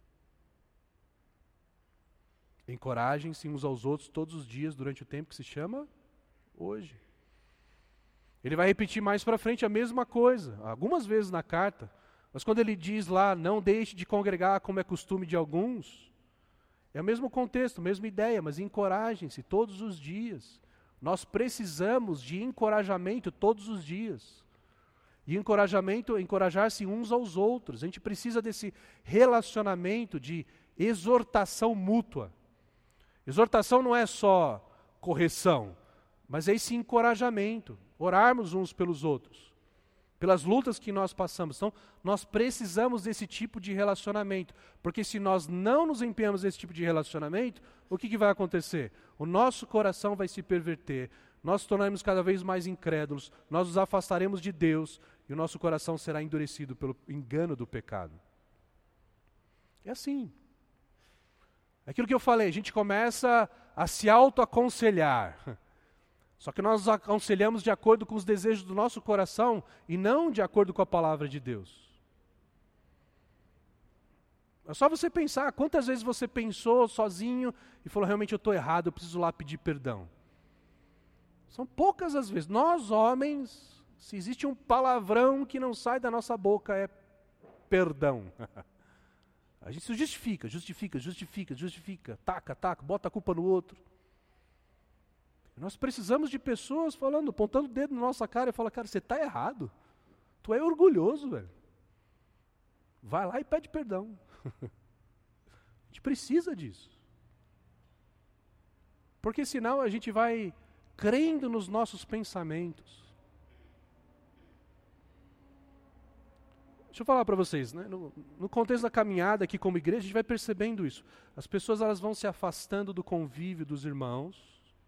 Encorajem-se uns aos outros todos os dias durante o tempo que se chama hoje. Ele vai repetir mais para frente a mesma coisa, algumas vezes na carta. Mas quando ele diz lá, não deixe de congregar como é costume de alguns, é o mesmo contexto, a mesma ideia, mas encorajem-se todos os dias. Nós precisamos de encorajamento todos os dias. E encorajamento, encorajar-se uns aos outros. A gente precisa desse relacionamento de exortação mútua. Exortação não é só correção, mas é esse encorajamento. Orarmos uns pelos outros. Pelas lutas que nós passamos. Então, nós precisamos desse tipo de relacionamento. Porque se nós não nos empenhamos nesse tipo de relacionamento, o que vai acontecer? O nosso coração vai se perverter, nós nos tornaremos cada vez mais incrédulos, nós nos afastaremos de Deus e o nosso coração será endurecido pelo engano do pecado. É assim. Aquilo que eu falei, a gente começa a se auto-aconselhar. Só que nós aconselhamos de acordo com os desejos do nosso coração e não de acordo com a palavra de Deus. É só você pensar, quantas vezes você pensou sozinho e falou, realmente eu estou errado, eu preciso lá pedir perdão. São poucas as vezes. Nós, homens, se existe um palavrão que não sai da nossa boca, é perdão. A gente se justifica, taca, bota a culpa no outro. Nós precisamos de pessoas falando, apontando o dedo na nossa cara e falando, cara, você está errado. Tu é orgulhoso, velho. Vai lá e pede perdão. A gente precisa disso. Porque senão a gente vai crendo nos nossos pensamentos. Deixa eu falar para vocês, né? No contexto da caminhada aqui como igreja, a gente vai percebendo isso. As pessoas elas vão se afastando do convívio dos irmãos.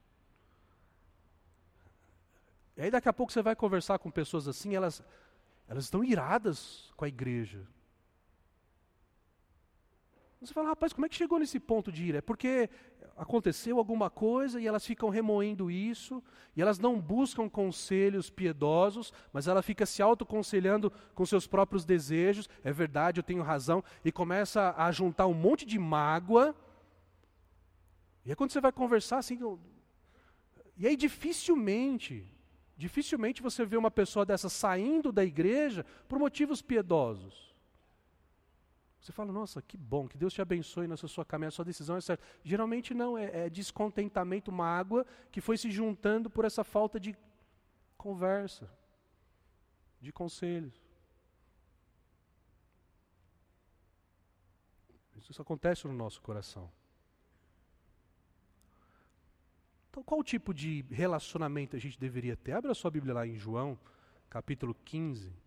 E aí daqui a pouco você vai conversar com pessoas assim, elas estão iradas com a igreja. Você fala, rapaz, como é que chegou nesse ponto de ira? É porque aconteceu alguma coisa e elas ficam remoendo isso, e elas não buscam conselhos piedosos, mas ela fica se autoconselhando com seus próprios desejos, é verdade, eu tenho razão, e começa a juntar um monte de mágoa. E aí quando você vai conversar assim, e aí dificilmente você vê uma pessoa dessa saindo da igreja por motivos piedosos. Você fala, nossa, que bom, que Deus te abençoe nessa sua caminhada, sua decisão é certa. Geralmente não, é descontentamento, mágoa, que foi se juntando por essa falta de conversa, de conselhos. Isso acontece no nosso coração. Então, qual tipo de relacionamento a gente deveria ter? Abra a sua Bíblia lá em João, capítulo 15.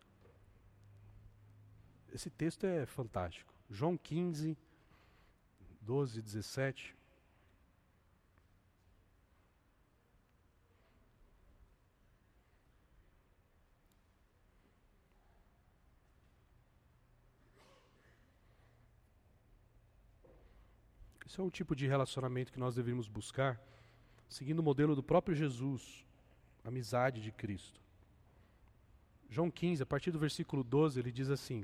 Esse texto é fantástico. João 15, 12, 17. Esse é o tipo de relacionamento que nós deveríamos buscar, seguindo o modelo do próprio Jesus, a amizade de Cristo. João 15, a partir do versículo 12, ele diz assim,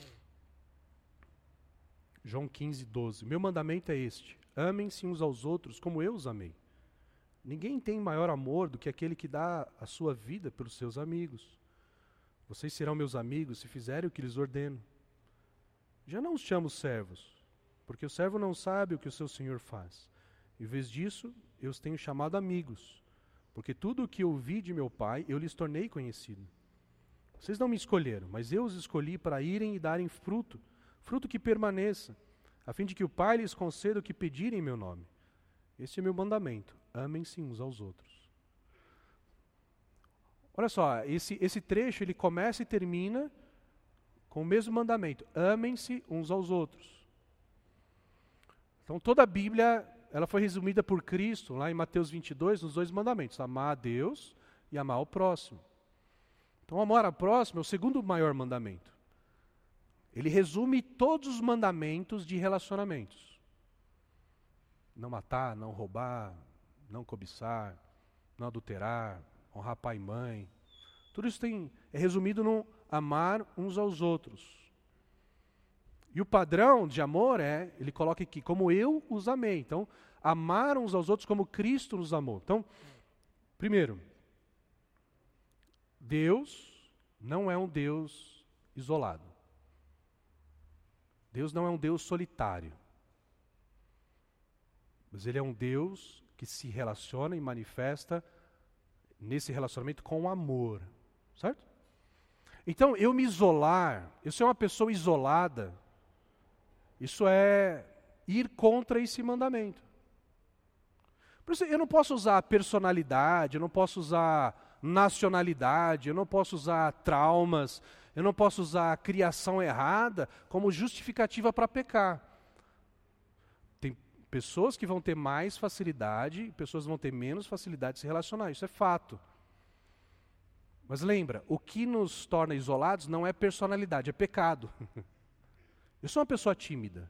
João 15, 12. Meu mandamento é este: amem-se uns aos outros como eu os amei. Ninguém tem maior amor do que aquele que dá a sua vida pelos seus amigos. Vocês serão meus amigos se fizerem o que lhes ordeno. Já não os chamo servos, porque o servo não sabe o que o seu senhor faz. Em vez disso, eu os tenho chamado amigos, porque tudo o que ouvi de meu Pai, eu lhes tornei conhecido. Vocês não me escolheram, mas eu os escolhi para irem e darem fruto, fruto que permaneça, a fim de que o Pai lhes conceda o que pedirem em meu nome. Este é meu mandamento: amem-se uns aos outros. Olha só, esse trecho ele começa e termina com o mesmo mandamento: amem-se uns aos outros. Então toda a Bíblia ela foi resumida por Cristo, lá em Mateus 22, nos 2 mandamentos: amar a Deus e amar ao próximo. Então amar ao próximo é o segundo maior mandamento. Ele resume todos os mandamentos de relacionamentos. Não matar, não roubar, não cobiçar, não adulterar, honrar pai e mãe. Tudo isso é resumido no amar uns aos outros. E o padrão de amor ele coloca aqui, como eu os amei. Então, amar uns aos outros como Cristo nos amou. Então, primeiro, Deus não é um Deus isolado. Deus não é um Deus solitário. Mas Ele é um Deus que se relaciona e manifesta nesse relacionamento com amor. Certo? Então, eu me isolar, eu ser uma pessoa isolada, isso é ir contra esse mandamento. Por isso, eu não posso usar personalidade, eu não posso usar nacionalidade, eu não posso usar traumas, eu não posso usar a criação errada como justificativa para pecar. Tem pessoas que vão ter mais facilidade, e pessoas vão ter menos facilidade de se relacionar, isso é fato. Mas lembra, o que nos torna isolados não é personalidade, é pecado. Eu sou uma pessoa tímida.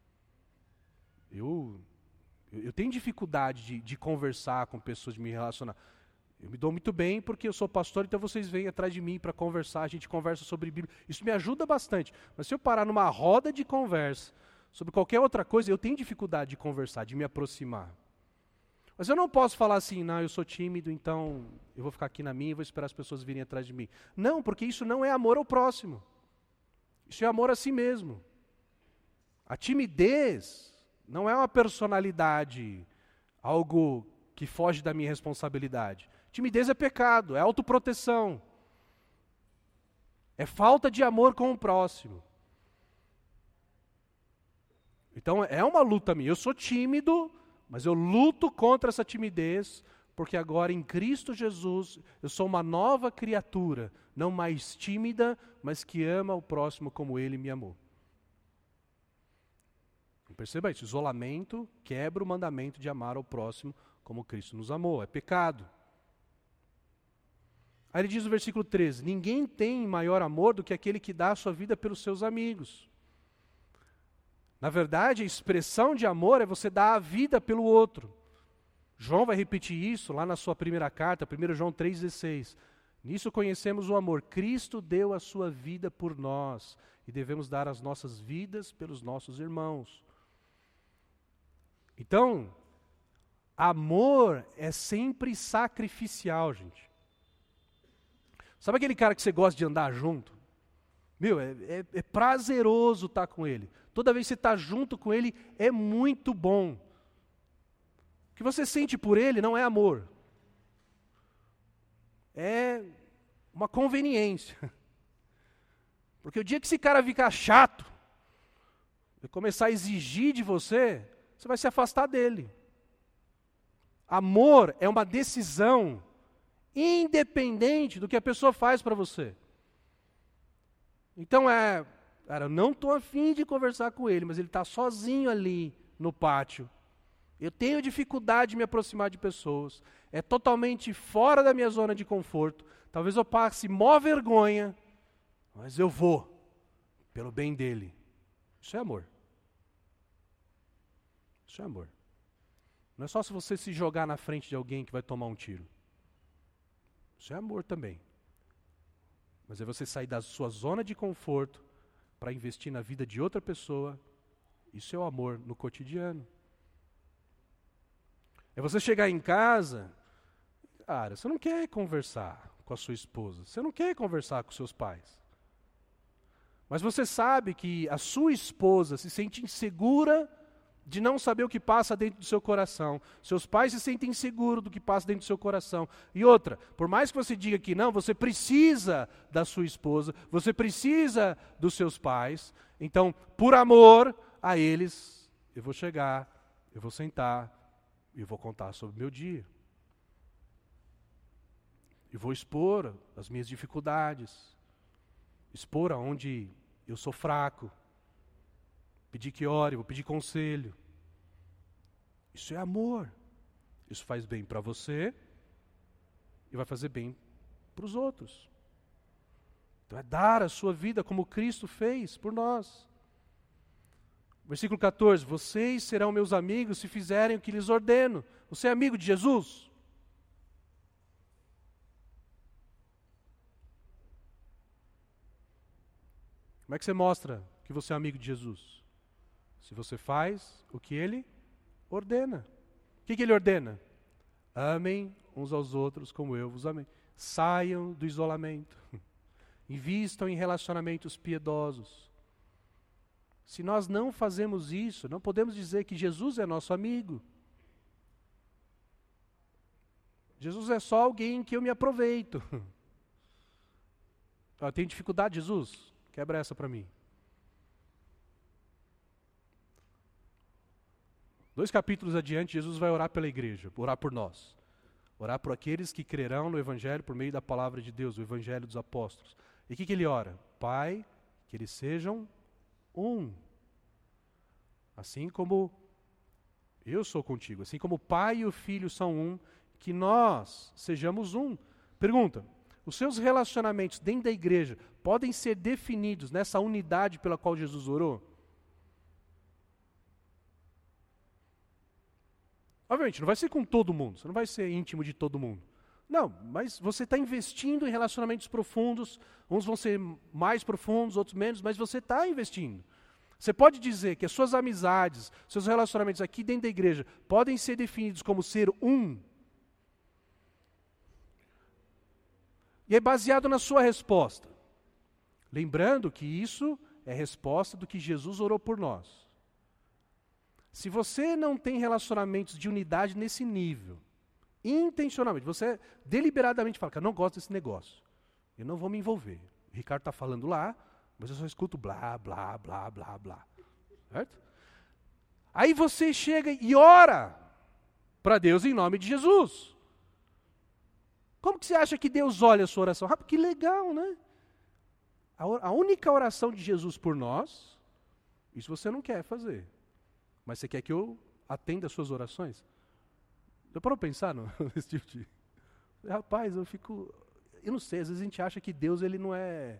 Eu tenho dificuldade de conversar com pessoas, de me relacionar. Eu me dou muito bem porque eu sou pastor, então vocês vêm atrás de mim para conversar, a gente conversa sobre Bíblia. Isso me ajuda bastante. Mas se eu parar numa roda de conversa sobre qualquer outra coisa, eu tenho dificuldade de conversar, de me aproximar. Mas eu não posso falar assim, não, eu sou tímido, então eu vou ficar aqui na minha e vou esperar as pessoas virem atrás de mim. Não, porque isso não é amor ao próximo. Isso é amor a si mesmo. A timidez não é uma personalidade, algo que foge da minha responsabilidade. Timidez é pecado, é autoproteção. É falta de amor com o próximo. Então é uma luta minha. Eu sou tímido, mas eu luto contra essa timidez, porque agora em Cristo Jesus eu sou uma nova criatura, não mais tímida, mas que ama o próximo como Ele me amou. Perceba isso, isolamento quebra o mandamento de amar ao próximo como Cristo nos amou, é pecado. Aí ele diz no versículo 13, ninguém tem maior amor do que aquele que dá a sua vida pelos seus amigos. Na verdade, a expressão de amor é você dar a vida pelo outro. João vai repetir isso lá na sua primeira carta, 1 João 3,16. Nisso conhecemos o amor. Cristo deu a sua vida por nós e devemos dar as nossas vidas pelos nossos irmãos. Então, amor é sempre sacrificial, gente. Sabe aquele cara que você gosta de andar junto? Meu, é prazeroso estar com ele. Toda vez que você está junto com ele, é muito bom. O que você sente por ele não é amor. É uma conveniência. Porque o dia que esse cara ficar chato, e começar a exigir de você, você vai se afastar dele. Amor é uma decisão independente do que a pessoa faz para você. Então cara, eu não estou afim de conversar com ele, mas ele está sozinho ali no pátio. Eu tenho dificuldade de me aproximar de pessoas. É totalmente fora da minha zona de conforto. Talvez eu passe mó vergonha, mas eu vou, pelo bem dele. Isso é amor. Isso é amor. Não é só se você se jogar na frente de alguém que vai tomar um tiro. Isso é amor também. Mas é você sair da sua zona de conforto para investir na vida de outra pessoa. Isso é o amor no cotidiano. É você chegar em casa, cara, você não quer conversar com a sua esposa, você não quer conversar com seus pais. Mas você sabe que a sua esposa se sente insegura de não saber o que passa dentro do seu coração. Seus pais se sentem inseguros do que passa dentro do seu coração. E outra, por mais que você diga que não, você precisa da sua esposa, você precisa dos seus pais. Então, por amor a eles, eu vou chegar, eu vou sentar, eu vou contar sobre o meu dia. Eu vou expor as minhas dificuldades, expor aonde eu sou fraco, pedir que ore, vou pedir conselho. Isso é amor. Isso faz bem para você e vai fazer bem para os outros. Então é dar a sua vida como Cristo fez por nós. Versículo 14, vocês serão meus amigos se fizerem o que lhes ordeno. Você é amigo de Jesus? Como é que você mostra que você é amigo de Jesus? Se você faz o que Ele ordena. O que Ele ordena? Amem uns aos outros como eu vos amei. Saiam do isolamento. Invistam em relacionamentos piedosos. Se nós não fazemos isso, não podemos dizer que Jesus é nosso amigo. Jesus é só alguém que eu me aproveito. Eu tenho dificuldade, Jesus? Quebra essa para mim. 2 capítulos adiante, Jesus vai orar pela igreja, orar por nós. Orar por aqueles que crerão no Evangelho por meio da palavra de Deus, o Evangelho dos apóstolos. E o que ele ora? Pai, que eles sejam um. Assim como eu sou contigo. Assim como o Pai e o Filho são um, que nós sejamos um. Pergunta, os seus relacionamentos dentro da igreja podem ser definidos nessa unidade pela qual Jesus orou? Obviamente, não vai ser com todo mundo, você não vai ser íntimo de todo mundo. Não, mas você está investindo em relacionamentos profundos, uns vão ser mais profundos, outros menos, mas você está investindo. Você pode dizer que as suas amizades, seus relacionamentos aqui dentro da igreja podem ser definidos como ser um. E é baseado na sua resposta. Lembrando que isso é resposta do que Jesus orou por nós. Se você não tem relacionamentos de unidade nesse nível, Intencionalmente. Você deliberadamente fala, cara, não gosto desse negócio. Eu não vou me envolver. O Ricardo está falando lá, mas eu só escuto blá, blá, blá, blá, blá. Certo? Aí você chega e ora para Deus em nome de Jesus. Como que você acha que Deus olha a sua oração? Ah, que legal, né? A única oração de Jesus por nós, isso você não quer fazer. Mas você quer que eu atenda as suas orações? Deu para eu pensar nesse tipo de... Rapaz, eu não sei, às vezes a gente acha que Deus ele não é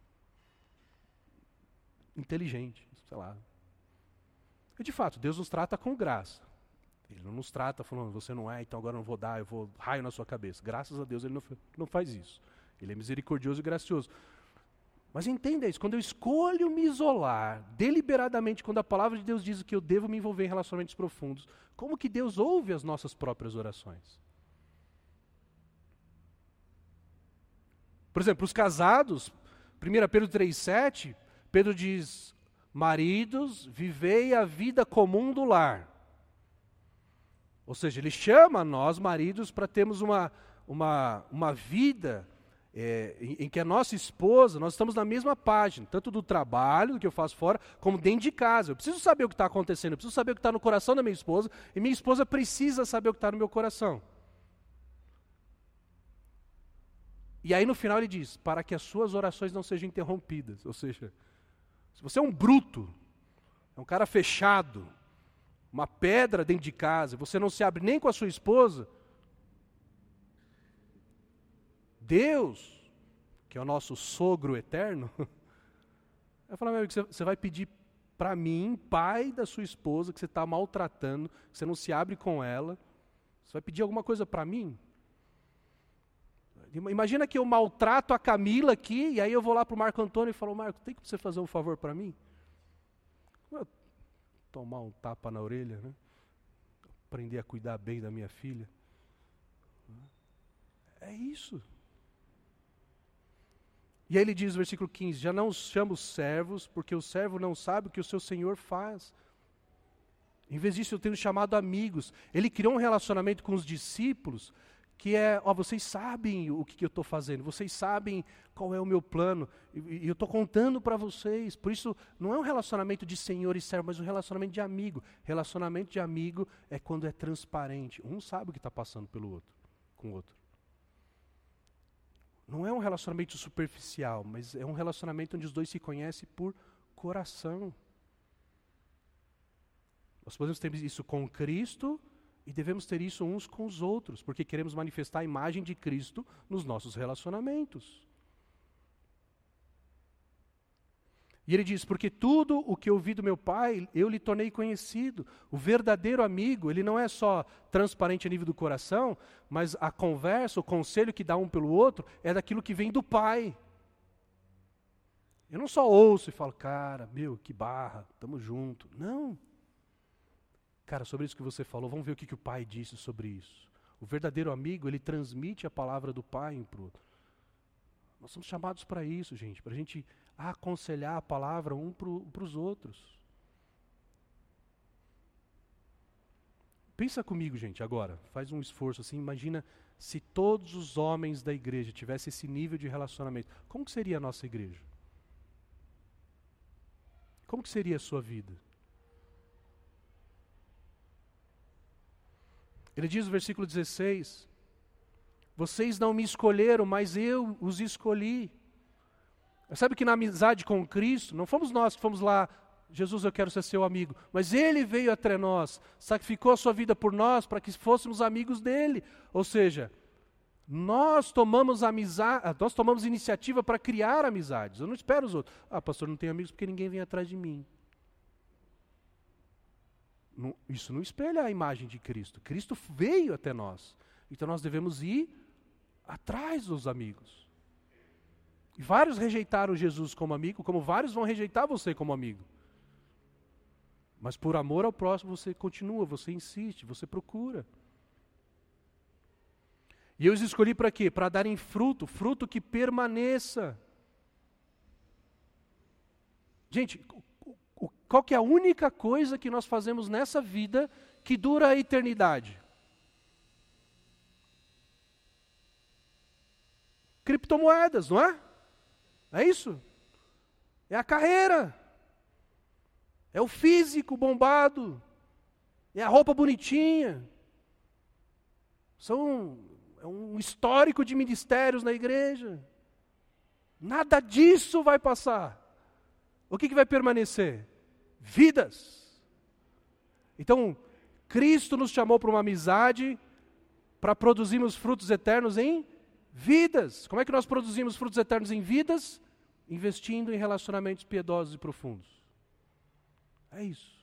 inteligente, sei lá. E de fato, Deus nos trata com graça. Ele não nos trata falando, você não é, então agora eu não vou dar, eu vou raio na sua cabeça. Graças a Deus ele não faz isso. Ele é misericordioso e gracioso. Mas entenda isso, quando eu escolho me isolar, deliberadamente, quando a palavra de Deus diz que eu devo me envolver em relacionamentos profundos, como que Deus ouve as nossas próprias orações? Por exemplo, os casados, 1 Pedro 3,7, Pedro diz, maridos, vivei a vida comum do lar. Ou seja, ele chama nós, maridos, para termos uma vida em que a nossa esposa, nós estamos na mesma página, tanto do trabalho, do que eu faço fora, como dentro de casa. Eu preciso saber o que está acontecendo, eu preciso saber o que está no coração da minha esposa, e minha esposa precisa saber o que está no meu coração. E aí no final ele diz, para que as suas orações não sejam interrompidas. Ou seja, se você é um bruto, é um cara fechado, uma pedra dentro de casa, você não se abre nem com a sua esposa, Deus, que é o nosso sogro eterno, vai falar, meu amigo, você vai pedir para mim, pai da sua esposa, que você está maltratando, que você não se abre com ela, você vai pedir alguma coisa para mim? Imagina que eu maltrato a Camila aqui, e aí eu vou lá para o Marco Antônio e falo, Marco, tem que você fazer um favor para mim? Tomar um tapa na orelha, né? Aprender a cuidar bem da minha filha. É isso. E aí ele diz no versículo 15, já não os chamo servos, porque o servo não sabe o que o seu senhor faz. Em vez disso, eu tenho chamado amigos. Ele criou um relacionamento com os discípulos, que é, vocês sabem o que eu estou fazendo, vocês sabem qual é o meu plano, e eu estou contando para vocês. Por isso, não é um relacionamento de senhor e servo, mas um relacionamento de amigo. Relacionamento de amigo é quando é transparente. Um sabe o que está passando pelo outro, com o outro. Não é um relacionamento superficial, mas é um relacionamento onde os dois se conhecem por coração. Nós podemos ter isso com Cristo e devemos ter isso uns com os outros, porque queremos manifestar a imagem de Cristo nos nossos relacionamentos. E ele diz, porque tudo o que eu ouvi do meu pai, eu lhe tornei conhecido. O verdadeiro amigo, ele não é só transparente a nível do coração, mas a conversa, o conselho que dá um pelo outro, é daquilo que vem do pai. Eu não só ouço e falo, cara, que barra, tamo junto. Não. Cara, sobre isso que você falou, vamos ver o que o pai disse sobre isso. O verdadeiro amigo, ele transmite a palavra do pai para o outro. Nós somos chamados para isso, gente, para a gente aconselhar a palavra um para os outros. Pensa comigo, gente, agora, faz um esforço assim, imagina se todos os homens da igreja tivessem esse nível de relacionamento. Como que seria a nossa igreja? Como que seria a sua vida? Ele diz no versículo 16, vocês não me escolheram, mas eu os escolhi. Sabe que na amizade com Cristo, não fomos nós que fomos lá, Jesus, eu quero ser seu amigo, mas Ele veio até nós, sacrificou a sua vida por nós, para que fôssemos amigos dEle. Ou seja, nós tomamos iniciativa para criar amizades. Eu não espero os outros. Pastor, não tenho amigos porque ninguém vem atrás de mim. Isso não espelha a imagem de Cristo. Cristo veio até nós. Então nós devemos ir atrás dos amigos. E vários rejeitaram Jesus como amigo, como vários vão rejeitar você como amigo. Mas por amor ao próximo você continua, você insiste, você procura. E eu os escolhi para quê? Para darem fruto, fruto que permaneça. Gente, qual que é a única coisa que nós fazemos nessa vida que dura a eternidade? criptomoedas, não é? É isso? É a carreira. É o físico bombado. É a roupa bonitinha. É um histórico de ministérios na igreja. Nada disso vai passar. O que vai permanecer? Vidas. Então, Cristo nos chamou para uma amizade para produzirmos frutos eternos em vidas. Como é que nós produzimos frutos eternos em vidas? Investindo em relacionamentos piedosos e profundos. É isso.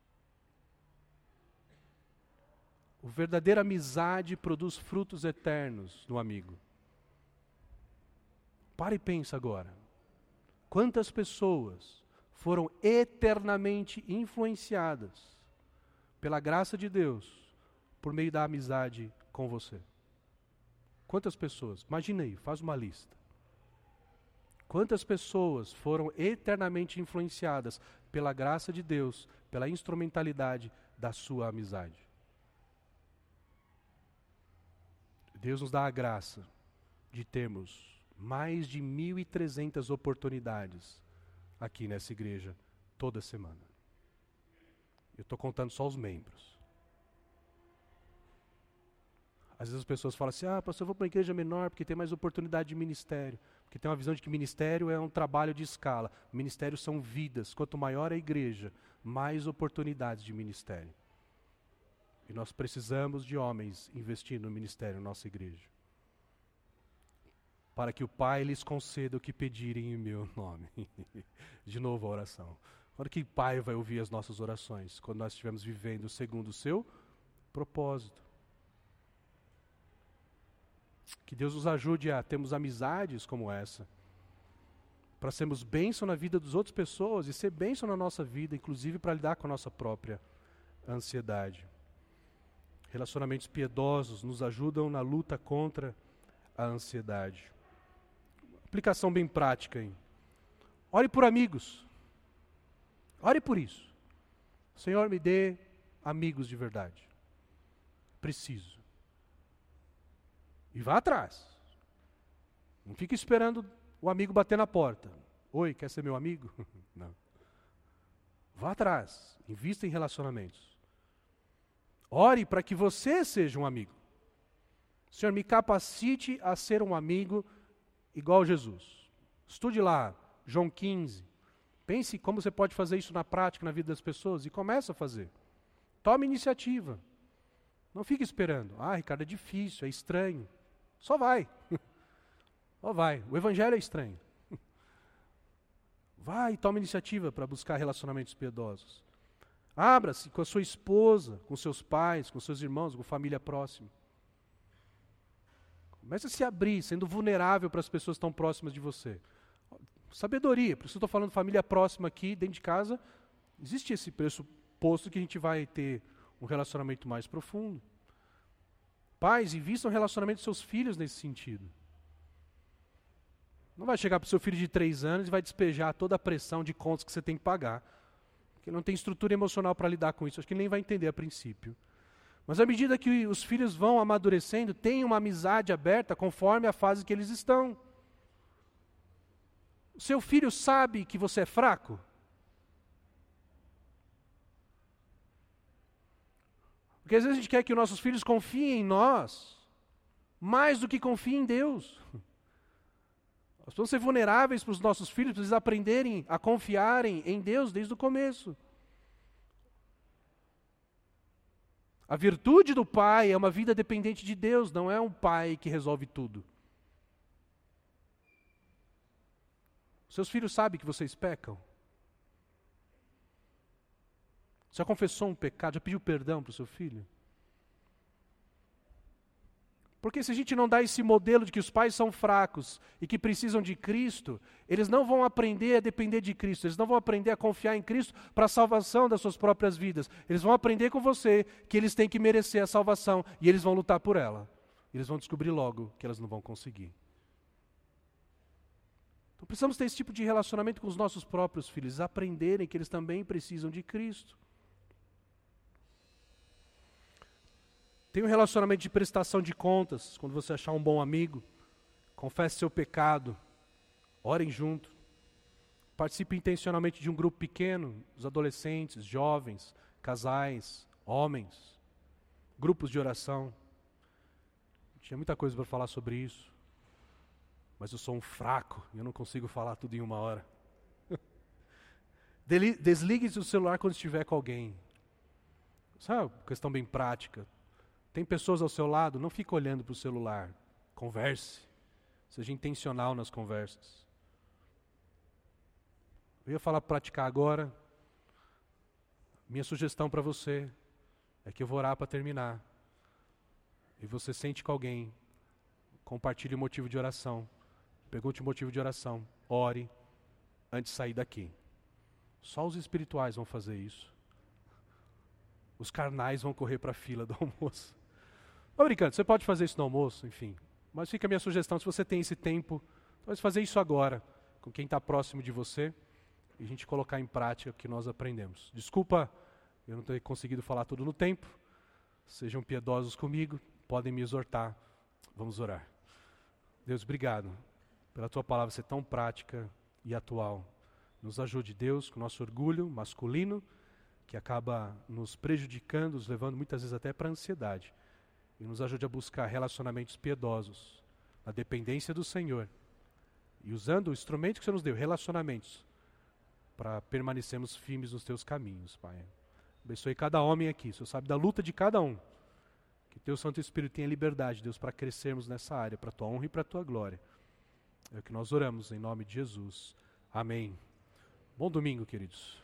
A verdadeira amizade produz frutos eternos no amigo. Para e pensa agora. Quantas pessoas foram eternamente influenciadas pela graça de Deus por meio da amizade com você? Quantas pessoas? Imagina aí, faz uma lista. Quantas pessoas foram eternamente influenciadas pela graça de Deus, pela instrumentalidade da sua amizade? Deus nos dá a graça de termos mais de 1.300 oportunidades aqui nessa igreja toda semana. Eu estou contando só os membros. Às vezes as pessoas falam assim, pastor, eu vou para uma igreja menor porque tem mais oportunidade de ministério. Porque tem uma visão de que ministério é um trabalho de escala. Ministérios são vidas. Quanto maior a igreja, mais oportunidades de ministério. E nós precisamos de homens investindo no ministério na nossa igreja. Para que o Pai lhes conceda o que pedirem em meu nome. De novo a oração. Quando que o Pai vai ouvir as nossas orações? Quando nós estivermos vivendo segundo o seu propósito. Que Deus nos ajude a termos amizades como essa. Para sermos bênção na vida das outras pessoas e ser bênção na nossa vida, inclusive para lidar com a nossa própria ansiedade. Relacionamentos piedosos nos ajudam na luta contra a ansiedade. Aplicação bem prática, hein? Ore por amigos. Ore por isso. Senhor, me dê amigos de verdade. Preciso. E vá atrás. Não fique esperando o amigo bater na porta. Oi, quer ser meu amigo? Não. Vá atrás. Invista em relacionamentos. Ore para que você seja um amigo. Senhor, me capacite a ser um amigo igual a Jesus. Estude lá, João 15. Pense como você pode fazer isso na prática, na vida das pessoas, e comece a fazer. Tome iniciativa. Não fique esperando. Ricardo, é difícil, é estranho. Só vai. Só vai. O evangelho é estranho. Vai e tome iniciativa para buscar relacionamentos piedosos. Abra-se com a sua esposa, com seus pais, com seus irmãos, com família próxima. Comece a se abrir, sendo vulnerável para as pessoas que estão próximas de você. Sabedoria, por isso eu estou falando família próxima aqui, dentro de casa. Existe esse pressuposto que a gente vai ter um relacionamento mais profundo. Pais, invistam no relacionamento dos seus filhos nesse sentido. Não vai chegar para o seu filho de 3 anos e vai despejar toda a pressão de contas que você tem que pagar. Porque não tem estrutura emocional para lidar com isso. Acho que ele nem vai entender a princípio. Mas à medida que os filhos vão amadurecendo, tem uma amizade aberta conforme a fase que eles estão. O seu filho sabe que você é fraco? Porque às vezes a gente quer que os nossos filhos confiem em nós, mais do que confiem em Deus. Nós precisamos ser vulneráveis para os nossos filhos, para eles aprenderem a confiarem em Deus desde o começo. A virtude do pai é uma vida dependente de Deus, não é um pai que resolve tudo. Seus filhos sabem que vocês pecam? Você já confessou um pecado? Já pediu perdão para o seu filho? Porque se a gente não dá esse modelo de que os pais são fracos e que precisam de Cristo, eles não vão aprender a depender de Cristo, eles não vão aprender a confiar em Cristo para a salvação das suas próprias vidas. Eles vão aprender com você que eles têm que merecer a salvação e eles vão lutar por ela. Eles vão descobrir logo que elas não vão conseguir. Então precisamos ter esse tipo de relacionamento com os nossos próprios filhos, aprenderem que eles também precisam de Cristo. Tem um relacionamento de prestação de contas, quando você achar um bom amigo. confesse seu pecado, orem junto. Participe intencionalmente de um grupo pequeno, os adolescentes, jovens, casais, homens, grupos de oração. Tinha muita coisa para falar sobre isso, mas eu sou um fraco e eu não consigo falar tudo em uma hora. Desligue o celular quando estiver com alguém. Sabe, questão bem prática. Tem pessoas ao seu lado, não fique olhando para o celular. Converse. Seja intencional nas conversas. Eu ia falar para praticar agora. Minha sugestão para você é que eu vou orar para terminar. E você sente com alguém, compartilhe o motivo de oração. Pergunte o motivo de oração. Ore antes de sair daqui. Só os espirituais vão fazer isso. Os carnais vão correr para a fila do almoço. Tô brincando, você pode fazer isso no almoço, enfim. Mas fica a minha sugestão, se você tem esse tempo, talvez fazer isso agora, com quem está próximo de você, e a gente colocar em prática o que nós aprendemos. Desculpa eu não ter conseguido falar tudo no tempo. Sejam piedosos comigo, podem me exortar. Vamos orar. Deus, obrigado pela tua palavra ser tão prática e atual. Nos ajude, Deus, com o nosso orgulho masculino, que acaba nos prejudicando, nos levando muitas vezes até para a ansiedade. E nos ajude a buscar relacionamentos piedosos, na dependência do Senhor. E usando o instrumento que o Senhor nos deu, relacionamentos, para permanecermos firmes nos teus caminhos, Pai. Abençoe cada homem aqui, o Senhor sabe da luta de cada um. Que teu Santo Espírito tenha liberdade, Deus, para crescermos nessa área, para a tua honra e para a tua glória. É o que nós oramos, em nome de Jesus. Amém. Bom domingo, queridos.